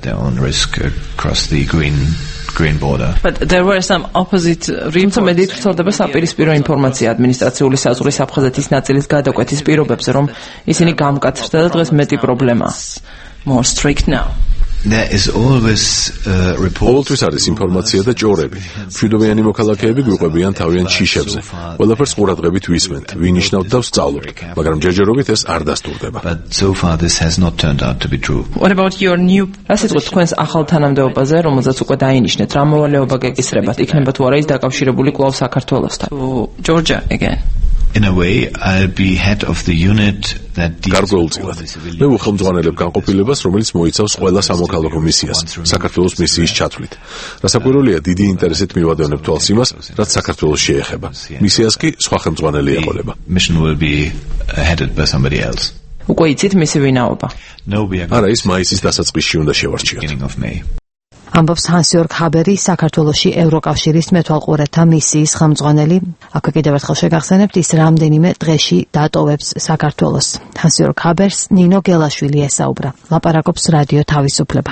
Green border. But there were some opposite reports. მედიით ვრცელდება საპირისპირო ინფორმაცია ადმინისტრაციული საზღვრის აფხაზეთის ნაწილის გადაკვეთის პირობებზე, რომ ისინი გამკაცრდა და დღეს მეტი პრობლემაა. More strict now. There is always uh, reports. Ყოველთვის არის ინფორმაცია და ჭორები. მშვიდობიანი მოქალაქეები გვიყვებიან თავიანთ შიშებზე. ყველაფერს ყურადღებით ვისმენთ, ვინიშნავთ და ვსწავლობთ, მაგრამ ჯერჯერობით ეს არ დასტურდება. But so far this has not turned out to be true. What about your new რასიტყვით თქვენს ახალ თანამდებობაზე, რომელზეც უკვე დაინიშნეთ, რა მოვალეობა გეკისრებათ? იქნება თუ არა ის დაკავშირებული კვლავ საქართველოსთან? Georgia again. In a way, I'll be head of the unit that გარკვეულწილად. მე უხელმძღვანელებ განყოფილებას, რომელიც მოიცავს ყველა სამოქალაქო მისიას, საქართველოს მისიის ჩათვლით. რასაკვირველია, დიდი ინტერესით მივადევნებ თვალს იმას, რაც საქართველოს შეეხება. მისიას კი სხვა ხელმძღვანელი ეყოლება. Mission will be headed by somebody else. უკვე იცით მისი ვინაობა? არა, ის მაისის დასაწყისში უნდა შევარჩიოთ. ამბობს ჰანსიორგ ჰაბერი, საქართველოში ევროკავშირის მეთვალყურეთა მისიის ხელმძღვანელი. აქ კიდევ ერთხელ შეგახსენებთ, ის რამდენიმე დღეში დატოვებს საქართველოს. ჰანსიორგ ჰაბერს ნინო გელაშვილი ესაუბრა. ლაპარაკობს რადიო თავისუფლება.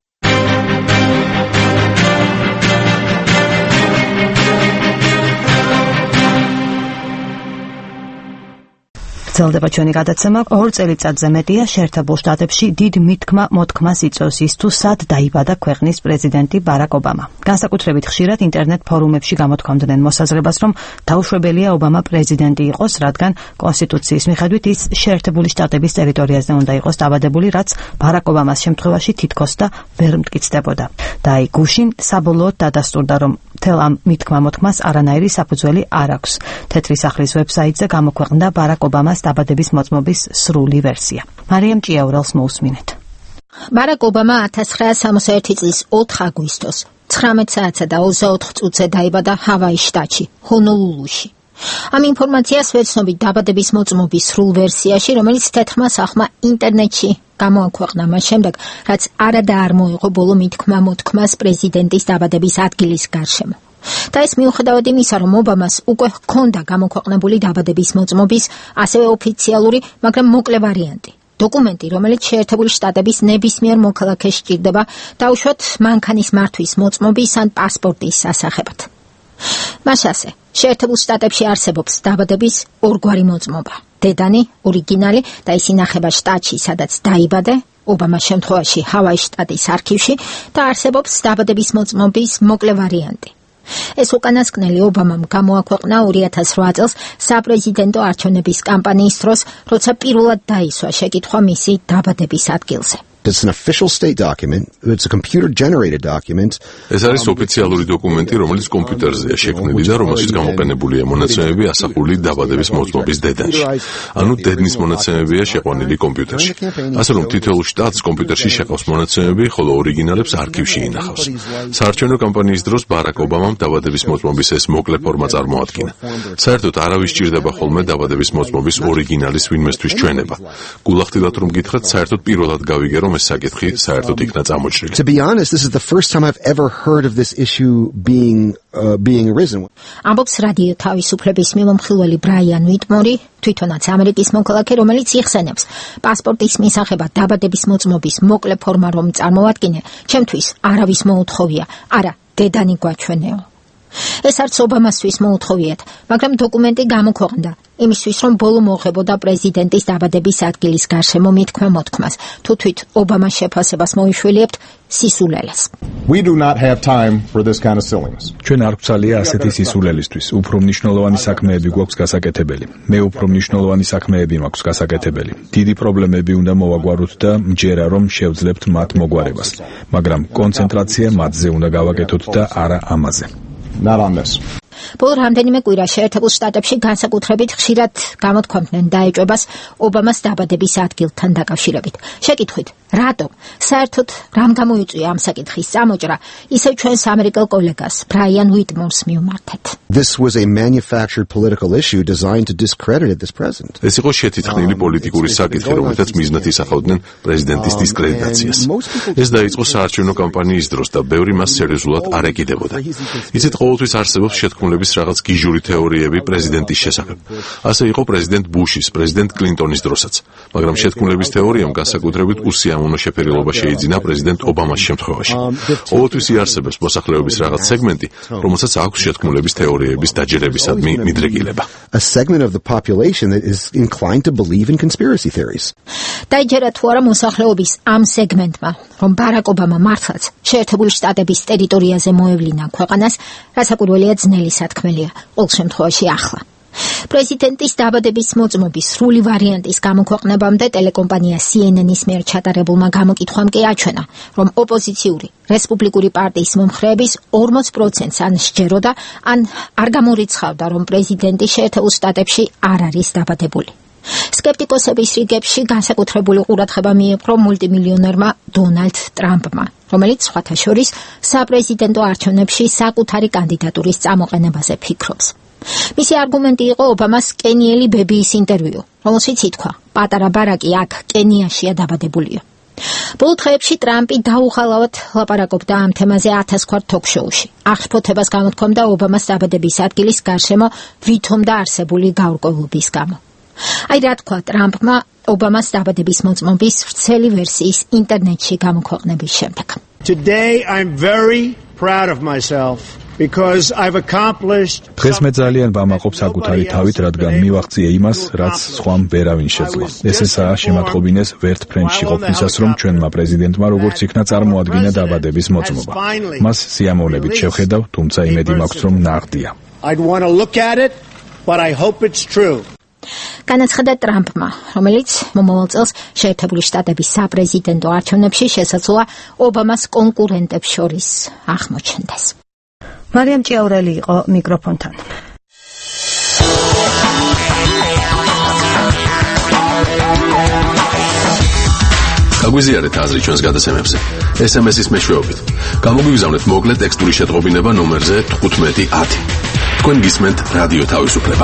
გრძელდება ჩვენი გადაცემა. ორ წელიწადზე მეტია შეერთებულ შტატებში დიდ მითქმა მოთქმას იწვევს ის, თუ სად დაიბადა ქვეყნის პრეზიდენტი ბარაკ ობამა. განსაკუთრებით ხშირად ინტერნეტ ფორუმებში გამოთქვამდნენ მოსაზრებას, რომ დაუშვებელია ობამა პრეზიდენტი იყოს, რადგან კონსტიტუციის მიხედვით ის შეერთებული შტატების ტერიტორიაზე უნდა იყოს დაბადებული, რაც ბარაკ ობამას შემთხვევაში თითქოს და ვერ მტკიცდებოდა. და აი გუშინ საბოლოოდ დადასტურდა, რომ თელ ამ მითქმა მოთქმას არანაირი საფუძველი არ აქვს. თეთრი სახლის ვებსაიტზე გამოქვეყნდა ბარაკ ობამას დაბადების მოწმობის სრული ვერსია. მარიამ ჭიაურელს მოусმინეთ. ბარაკ ობამა ათას ცხრაასი სამოცდაერთი წლის ოთხ აგვისტოს ცხრამეტ საათსა და ოცდაოთხ წუთზე დაიბადა ჰავაის შტატში, ჰონოლულუში. ამ ინფორმაციას ვეცნობით დაბადების მოწმობის სრულ ვერსიაში, რომელიც თეთრმა სახმა ინტერნეტში გამოაქვეყნა მას შემდეგ, რაც არა და არ მოიღო ბოლო მითქმა მოთქმას პრეზიდენტის დაბადების ადგილის გარშემო. და ეს მიუხედავად იმისა, რომ ობამას უკვე ჰქონდა გამოქვეყნებული დაბადების მოწმობის ასევე ოფიციალური, მაგრამ მოკლე ვარიანტი. დოკუმენტი, რომელიც შეერთებული შტატების ნებისმიერ მოქალაქეს სჭირდება დაუშვათ მანქანის მართვის მოწმობის ან პასპორტის სასახებად. მას ასე, შეერთებულ შტატებში არსებობს დაბადების ორგვარი მოწმობა. დედანი, ორიგინალი და ის ინახება შტატში, სადაც დაიბადე, ობამას შემთხვევაში ჰავაის შტატის არქივში და არსებობს დაბადების მოწმობის მოკლე ვარიანტი. ეს უკანასკნელი ობამამ გამოაქვეყნა ორი ათას რვა წელს საპრეზიდენტო არჩევნების კამპანიის დროს, როცა პირველად დაისვა შეკითხვა მისი დაბადების ადგილზე. It's an official state document. It's a computer generated document. ეს არის ოფიციალური დოკუმენტი, რომელიც კომპიუტერზეა შექმნილი და რომელშიც გამოყენებულია მონაცემები ასახული დაბადების მოწმობის დედანში. ანუ დედნის მონაცემებია შეყვანილი კომპიუტერში. ასე რომ თითოეულ შტატს კომპიუტერში შეყავს მონაცემები, ხოლო ორიგინალებს არქივში ინახავს. საარჩევნო კამპანიის დროს ბარაკ ობამამ დაბადების მოწმობის ეს მოკლე ფორმა წარმოადგინა. საერთოდ არავის სჭირდება ხოლმე დაბადების მოწმობის ორიგინალის ვინმესთვის ჩვენება. გულახდილად რომ გითხრათ, საერთოდ პირველად გავიგე, რომ ეს საკითხი საერთოდ იქნა წამოჭრილი. To be honest, this is the first time I've ever heard of this issue being uh, being arisen. ამბობს რადიო თავისუფლების მიმომხილველი ბრაიან ვიტმორი, თვითონაც ამერიკის მოქალაქე, რომელიც იხსენებს პასპორტის მისაღებად დაბადების მოწმობის მოკლე ფორმა რომ წარმოადგინე, ჩემთვის არავის მოუთხოვია, არა, დედანი გვაჩვენეო. ეს არც ობამასთვის მოუთხოვიათ, მაგრამ დოკუმენტი გამოქვეყნდა იმისთვის, რომ ბოლო მოუღებოდა პრეზიდენტის დაბადების ადგილის გარშემო მითქმა მოთქმას, თუ თვით ობამას შეფასებას მოიშველიებთ სისულელეს. We do not have time for this kind of silliness. ჩვენ არ გვცალია ასეთი სისულელისთვის. უფრო მნიშვნელოვანი საქმეები გვაქვს გასაკეთებელი. მე უფრო მნიშვნელოვანი საქმეები მაქვს გასაკეთებელი. დიდი პრობლემები უნდა მოვაგვაროთ და მჯერა რომ შევძლებთ მათ მოგვარებას. მაგრამ კონცენტრაცია მათზე უნდა გავაკეთოთ და არა ამაზე. Not on this. ბოლო რამდენიმე კვირა შეერთებულ შტატებში განსაკუთრებით ხშირად გამოთქვამდნენ დაეჭვებას ობამას დაბადების ადგილთან დაკავშირებით. შეკითხვით, რატომ? საერთოდ რამ გამოიწვია ამ საკითხის წამოჭრა, ისევ ჩვენს ამერიკელ კოლეგას ბრაიან უიტმორს მივმართეთ. This was a manufactured political issue designed to discredit this president. ეს იყო შეთითქმული პოლიტიკური საკითხი, რომელთაც მიზნად ისახავდნენ პრეზიდენტის დისკრედიტაციას. ეს დაიწყო საარჩევნო კამპანიის დროს და ბევრი მას სერიოზულად არ ეკიდებოდა. იცით, ყოველთვის არსებობს შეთქმულების რაღაც გიჟური თეორიები პრეზიდენტის შესახებ. ასე იყო პრეზიდენტ ბუშის, პრეზიდენტ კლინტონის დროსაც. მაგრამ შეთქმულების თეორიამ განსაკუთრებით უსიამოვნო შეფერილობა შეიძინა პრეზიდენტ ობამას შემთხვევაში. ყოველთვის იარსებებს მოსახლეობის რაღაც სეგმენტი, რომელსაც აქვს შეთქმულების თეორიების დაჯერებისადმი მიდრეკილება. A segment of the population that is inclined to believe in conspiracy theories. დაიჯერა თუ არა მოსახლეობის ამ სეგმენტმა, რომ ბარაკ ობამა მართლაც შეერთებული შტატების ტერიტორიაზე მოევლინა ქვეყანას, რასაკვირველია ძნელი სათქმელია, ყოველ შემთხვევაში ახლა. პრეზიდენტის დაბადების მოწმობის სრული ვარიანტის გამოქვეყნებამდე ტელეკომპანია C N N-ის მიერ ჩატარებულმა გამოკითხვამ კი აჩვენა, რომ ოპოზიციური რესპუბლიკური პარტიის მომხრეების ორმოც პროცენტს ან სჯეროდა, ან არ გამორიცხავდა, რომ პრეზიდენტი შეერთებულ შტატებში არ არის დაბადებული. სკეპტიკოსების რიგებში განსაკუთრებული ყურადღება მიიპყრო მულტიმილიონერმა დონალდ ტრამპმა, რომელიც სხვათა შორის საპრეზიდენტო არჩევნებში საკუთარი კანდიდატურის წამოყენებაზე ფიქრობს. მისი არგუმენტი იყო ობამას კენიელი ბებიის ინტერვიუ, რომელშიც ითქვა, პატარა ბარაკი აქ კენიაშია დაბადებულიო. ბოლო დღეებში ტრამპი დაუღალავად ლაპარაკობდა ამ თემაზე ათასქვარ თოქ-შოუში. აღშფოთებას გამოთქვამდა ობამას დაბადების ადგილის გარშემო ვითომდა არსებული გაურკვევლობის გამო. აი რა თქვა ტრამპმა ობამას დაბადების მოწმობის ვრცელი ვერსიის ინტერნეტში გამოქვეყნების შემდეგ. Today I'm very proud of myself because I've accomplished დღეს მე ძალიან ვამაყობ საკუთარი თავით, რადგან მივაღწია იმას, რაც სხვამ ვერავინ შეძლო. ესეა შემატყობინეს ვერთ ფრენჩში ყოფნისას, რომ ჩვენმა პრეზიდენტმა როგორც იქნა წარმოადგინა დაბადების მოწმობა. მას სიამოვნებით შევხედავ, თუმცა იმედი მაქვს, რომ ნაღდია. I'd want to look at it, but I hope it's true. განაცხადა ტრამპმა, რომელიც მომავალ წელს შეერთებული შტატების საპრეზიდენტო არჩევნებში შესაძლოა ობამას კონკურენტებს შორის აღმოჩნდეს. მარიამ ჭიაურელი იყო მიკროფონთან. გაგვიზიარეთ აზრი ჩვენს გადაცემებზე. S M S-ის მეშვეობით. გამოგვიგზავნეთ მოკლე ტექსტური შეტყობინება ნომერზე თხუთმეტი ათი. თქვენ გისმენთ რადიო თავისუფლება.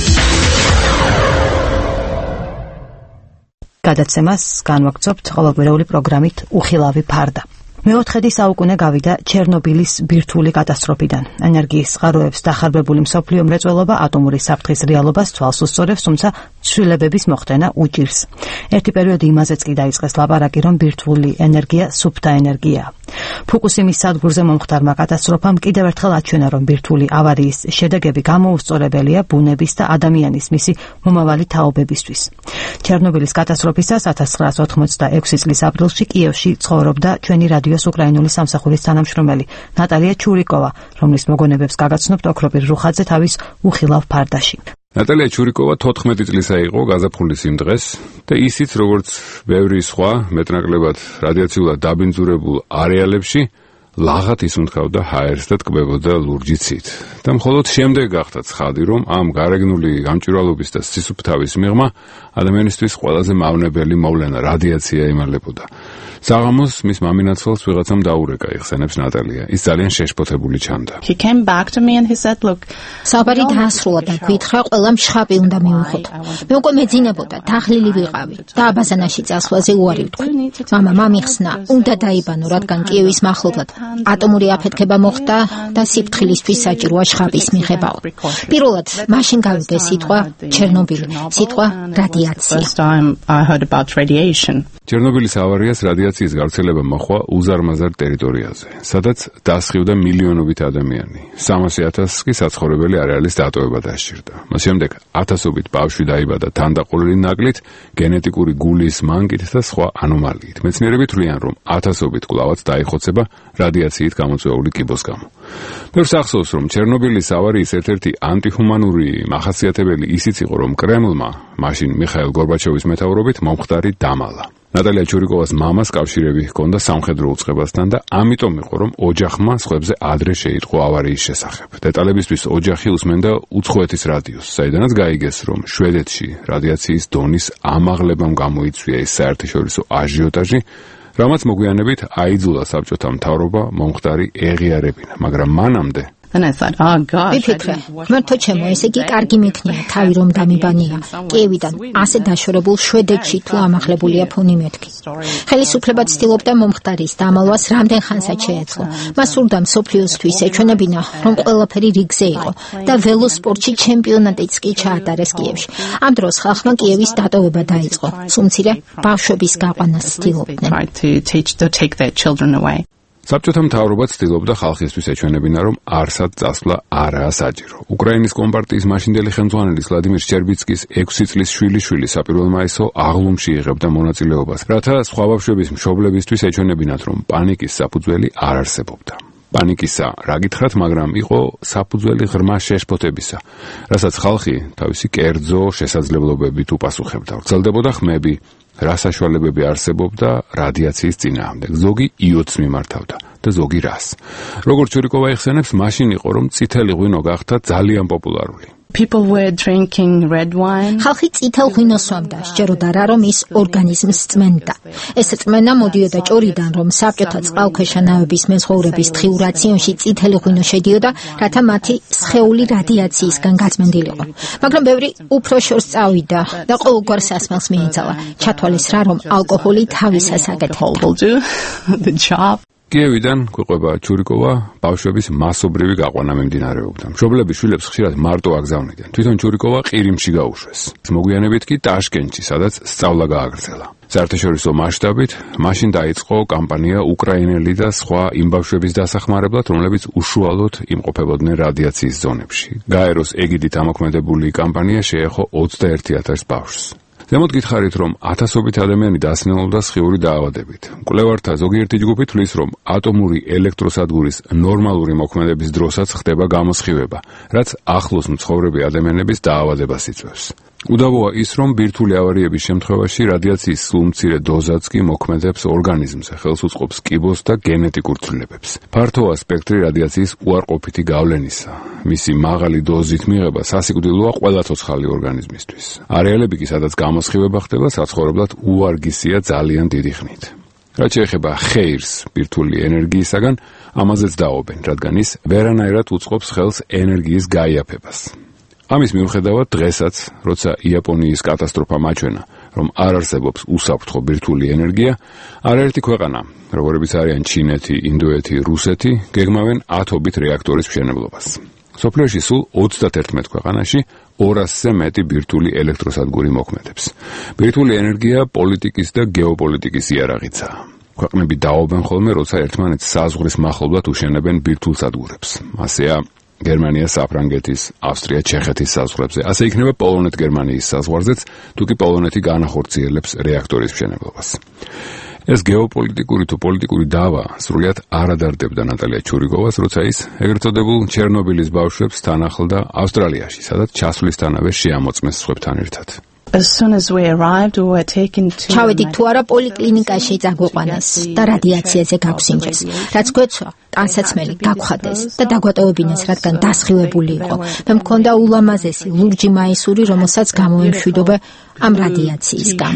გადაცემას განვაგრძობთ ყოველკვირეული პროგრამით უხილავი ფარდა. მეოთხედი საუკუნე გავიდა ჩერნობილის ბირთვული კატასტროფიდან. ენერგიის წყაროებს დახარბებული მსოფლიო მრეწველობა ატომური საფრთხის რეალობას თვალს უსწორებს, თუმცა ცვლილებების მოხდენა უჭირს. ერთი პერიოდი იმაზეც კი დაიწყეს ლაპარაკი, რომ ბირთვული ენერგია სუფთა ენერგიაა. ფუკუსიმის სადგურზე მომხდარმა კატასტროფამ კიდევ ერთხელ აჩვენა, რომ ბირთვული ავარიის შედეგები გამოუსწორებელია ბუნების და ადამიანის მისი მომავალი თაობებისთვის. ჩერნობილის კატასტროფისას ათას ცხრაას ოთხმოცდაექვსი წლის აპრილში კიევში ცხოვრობდა ჩვენი რადიოს უკრაინული სამსახურის თანამშრომელი ნატალია ჩურიკოვა, რომლის მოგონებებს გაგაცნობთ ოქროპირ რუხაძე თავის უხილავ ფარდაში. ნატალია ჩურიკოვა თოთხმეტი წლისა იყო გაზაფხულის იმ დღეს და ისიც როგორც ბევრი სხვა მეტნაკლებად რადიაციულად დაბინძურებულ არეალებში ლაღად ისუნთქავდა ჰაერს და ტკბებოდა ლურჯი ცით. და მხოლოდ შემდეგ გახდა ცხადი, რომ ამ გარეგნული გამჭვირვალობის და სისუფთავის მიღმა ადამიანისთვის ყველაზე მავნებელი მოვლენა რადიაცია იმალებოდა. საღამოს მის მამინაცვალს ვიღაცამ დაურეკა, იხსენებს ნატალია. ის ძალიან შეშფოთებული ჩანდა. He came back to me and he said, look, საბარი დაასრულა და გითხრა ყველა მშხაპი უნდა მივუხოთ. მე უკვე მეძინებოდა, დაღლილი ვიყავი და აბაზანაში წასვლაზე უარი ვთქვი. მამა მამიხსნა, უნდა დაიბანო, რადგან კიევის მახლობლად ატომური აფეთქება მოხდა და სიფრთხილისთვის საჭიროა შხაპის მიღებაო. პირველად მაშინ გავიგე სიტყვა ჩერნობილი, სიტყვა რადიაცია. ჩერნობილის ავარიას რადიაციის გავრცელება მოჰყვა უზარმაზარ ტერიტორიაზე, სადაც დასხივდა მილიონობით ადამიანი. სამასი ათასს კი საცხოვრებელი არეალის დატოვება დასჭირდა. მას შემდეგ ათასობით ბავშვი დაიბადა თანდაყოლილი ნაკლით, გენეტიკური გულის მანკით და სხვა ანომალიით. მეცნიერები თვლიან, რომ ათასობით კვლავაც დაიხოცება რადიაციით გამოწვეული კიბოს გამო. ბევრს ახსოვს, რომ ჩერნობილის ავარიის ერთ-ერთი ანტიჰუმანური მახასიათებელი ისიც იყო, რომ კრემლმა მაშინ მიხაილ გორბაჩოვის მეთაურობით მომხდარი დამალა. ნატალია ჩურიკოვას მამას კავშირები ჰქონდა სამხედრო უწყებასთან და ამიტომ იყო, რომ ოჯახმა სხვებზე ადრე შეიტყო ავარიის შესახებ. დეტალებისთვის ოჯახი უსმენდა უცხოეთის რადიოს, საიდანაც გაიგეს, რომ შვედეთში რადიაციის დონის ამაღლებამ გამოიწვია ეს საერთაშორისო აჟიოტაჟი, რამაც მოგვიანებით აიძულა საბჭოთა მთავრობა მომხდარი ეღიარებინა, მაგრამ მანამდე ვიფიქრე, ღმერთო ჩემო, ესე იგი კარგი მექნია თავი რომ დამიბანია. კიევიდან ასე დაშორებულ შვედეთში თუ ამაღლებულია ფონი მეთქი. ხელისუფლება ცდილობდა მომხდარის დამალვას რამდენ ხანსაც შეეძლო. მას სურდა მსოფლიოსთვის ეჩვენებინა, რომ ყველაფერი რიგზე იყო და ველოსპორტში ჩემპიონატიც კი ჩაატარეს კიევში. ამ დროს ხალხმა კიევის დატოვება დაიწყო. სუმცირე ბავშვების გაყვანას ცდილობდნენ. საბჭოთა მთავრობა ცდილობდა ხალხისთვის ეჩვენებინა, რომ არსად წასვლა არაა საჭირო. უკრაინის კომპარტიის მაშინდელი ხელმძღვანელი ვლადიმირ შჩერბიცკის ექვსი წლის შვილიშვილი საპირველ მაისო აღლუმში იღებდა მონაწილეობას, რათა სხვა ბავშვების მშობლებისთვის ეჩვენებინათ, რომ პანიკის საფუძველი არ არსებობდა. პანიკისა რა გითხრათ, მაგრამ იყო საფუძველი ღრმა შეშფოთებისა, რასაც ხალხი თავისი კერძო შესაძლებლობებით უპასუხებდა. ვრცელდებოდა ხმები, რა საშუალებები არსებობდა რადიაციის წინააღმდეგ. ზოგი იოდს მიმართავდა და ზოგი რას. როგორც ჩურიკოვა იხსენებს, მაშინ იყო, რომ წითელი ღვინო გახდა ძალიან პოპულარული. People were drinking red wine. ხალხი წითელ ღვინოს სვამდა, სჯეროდა რა, რომ ის ორგანიზმს წმენდა. ეს წმენა მოდიოდა ჭორიდან, რომ საბჭოთა წყალქვეშა ნავების მეზღვაურების თხიურ რაციონში წითელი ღვინო შედიოდა, რათა მათი სხეული რადიაციისგან გაწმენდილიყო. მაგრამ ბევრი უფრო შორს წავიდა და ყოველგვარ სასმელს მიეძალა. ჩათვალეს რა, რომ ალკოჰოლი თავისას აკეთებდა. კიევიდან გვეყვება ჩურიკოვა, ბავშვების მასობრივი გაყვანა მიმდინარეობდა. მშობლები შვილებს ხშირად მარტო აგზავნიდნენ. თვითონ ჩურიკოვა ყირიმში გაუშვეს. მოგვიანებით კი ტაშკენტში, სადაც სწავლა გააგრძელა. საერთაშორისო მასშტაბით მაშინ დაიწყო კამპანია უკრაინელი და სხვა იმ ბავშვების დასახმარებლად, რომლებიც უშუალოდ იმყოფებოდნენ რადიაციის ზონებში. გაეროს ეგიდით ამოქმედებული კამპანია შეეხო ოცდაერთი ათასს ბავშვს. ზემოთ გითხარით, რომ ათასობით ადამიანი დასნეულდა სხიური დაავადებით. მკვლევართა ზოგიერთი ჯგუფი თვლის, რომ ატომური ელექტროსადგურის ნორმალური მოქმედების დროსაც ხდება გამოსხივება, რაც ახლოს მცხოვრები ადამიანების დაავადებას იწვევს. უდავოა ის, რომ ბირთვული ავარიების შემთხვევაში რადიაციის სულმცირე დოზაც კი მოქმედებს ორგანიზმზე, ხელს უწყობს კიბოს და გენეტიკურ ცვლილებებს. ფართოა სპექტრი რადიაციის უარყოფითი გავლენისა. მისი მაღალი დოზით მიღება სასიკვდილოა ყველა ცოცხალი ორგანიზმისთვის. არეალები კი, სადაც გამოსხივება ხდება, საცხოვრებლად უარგისია ძალიან დიდი ხნით. რაც შეეხება ხეირს ბირთვული ენერგიისაგან, ამაზეც დაობენ, რადგან ის ვერანაირად უწყობს ხელს ენერგიის გაიაფებას. ამის მიუხედავად დღესაც, როცა იაპონიის კატასტროფა მაჩვენა, რომ არ არსებობს უსაფრთხო ბირთვული ენერგია, არაერთი ქვეყანა, როგორებიც არიან ჩინეთი, ინდოეთი, რუსეთი, გეგმავენ ათობით რეაქტორის მშენებლობას. სოფლიოში სულ ოცდაათი ქვეყანაში ორასზე მეტი ბირთვული ელექტროსადგური მოქმედებს. ბირთვული ენერგია პოლიტიკის და გეოპოლიტიკის იარაღიცაა. ქვეყნები დაობენ ხოლმე, როცა ერთმანეთს საზღვრის მახლობლად უშენებენ ბირთვულ სადგურებს. ასეა გერმანია საფრანგეთის, ავსტრია ჩეხეთის საზღვრებზე. ასე იქნება პოლონეთ-გერმანიის საზღვარზეც, თუ კი პოლონეთი განახორციელებს რეაქტორის მშენებლობას. ეს გეოპოლიტიკური თუ პოლიტიკური დავა სრულიად არ ადარდებდა ნატალია ჩურიკოვას, როცა ის ეგრეთ წოდებულ ჩერნობილის ბავშვებს თან ახლდა ავსტრალიაში, სადაც ჩასვლისთანავე შეამოწმეს სხვებთან ერთად. As soon as we arrived, we were taken to ჩავედით თუ არა პოლიკლინიკაში წაგვიყვანეს და რადიაციაზე გაგვსინჯეს. რაც გვეცვა, ტანსაცმელი გაგხადეს და დაგვატოვებინეს, რადგან დასხივებული იყო. მე მქონდა ულამაზესი ლურჯი მაისური, რომელსაც გამოვიმშვიდობე ამ რადიაციის გამო.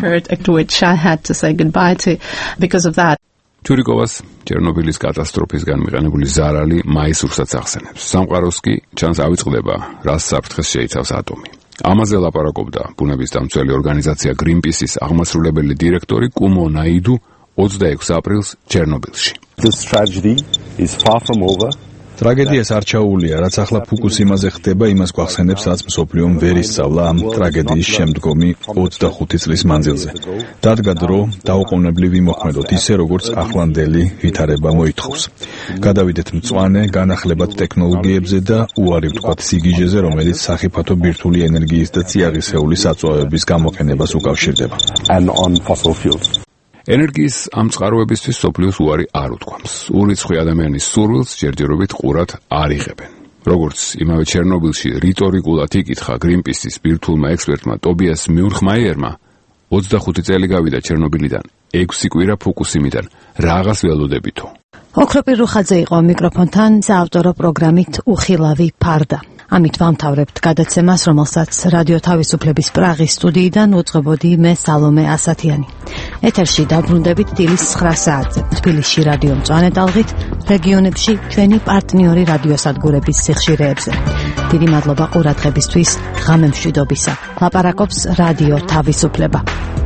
ჩურიკოვას ჩერნობილის კატასტროფისგან მიყენებული ზარალი მაისურსაც ახსენებს. სამყაროს კი ჩანს ავიწყდება, რას საფრთხეს შეიცავს ატომი. ამაზე ლაპარაკობდა ბუნების დამცველი ორგანიზაცია Greenpeace-ის აღმასრულებელი დირექტორი კუმო ნაიდუ ოცდაექვსი აპრილს ჩერნობილში. This tragedy is far from over. ტრაგედიას არ ჩაუულია, რაც ახლა ფუკუსიმაზე ხდება, იმას გვახსენებს, რაც მსოფლიომ ვერ ისწავლა ამ ტრაგედიის შემდგომი ოცდახუთი წლის მანძილზე. დადგა დრო დაუყოვნებლივ ვიმოქმედოთ ისე, როგორც ახლანდელი ვითარება მოითხოვს. გადავიდეთ მწვანე, განახლებად ტექნოლოგიებზე და უარი ვთქვათ სიგიჟეზე, რომელიც სახიფათო ბირთვული ენერგიის და წიაღისეული საწვავების გამოყენებას უკავშირდება. And on fossil fuels. ენერგიის ამ წყაროებისთვის სოფლიოს უარი არ უთქვამს. ურიცხვი ადამიანის სურვილს ჯერჯერობით ყურად არ იღებენ. როგორც იმავე ჩერნობილში რიტორიკულად იკითხა გრინპისის ბირთვულმა ექსპერტმა ტობიას მიურხმაიერმა, ოცდახუთი წელი გავიდა ჩერნობილიდან, ექვსი კვირა ფუკუსიმიდან, რაღაც ველოდებითო. ოქროპირ რუხაძე იყო მიკროფონთან საავტორო პროგრამით უხილავი ფარდა. ამით ვამთავრებთ გადაცემას, რომელსაც რადიო თავისუფლების პრაღის სტუდიიდან უძღვებოდი მე სალომე ასათიანი. ეთერში დაბრუნდებით დილის ცხრა საათზე. თბილისში რადიო მწვანე ტალღით, რეგიონებში ჩვენი პარტნიორი რადიოსადგურების სიხშირეებზე. დიდი მადლობა ყურადღებისთვის, ღამემშვიდობისა. ლაპარაკობს რადიო თავისუფლება.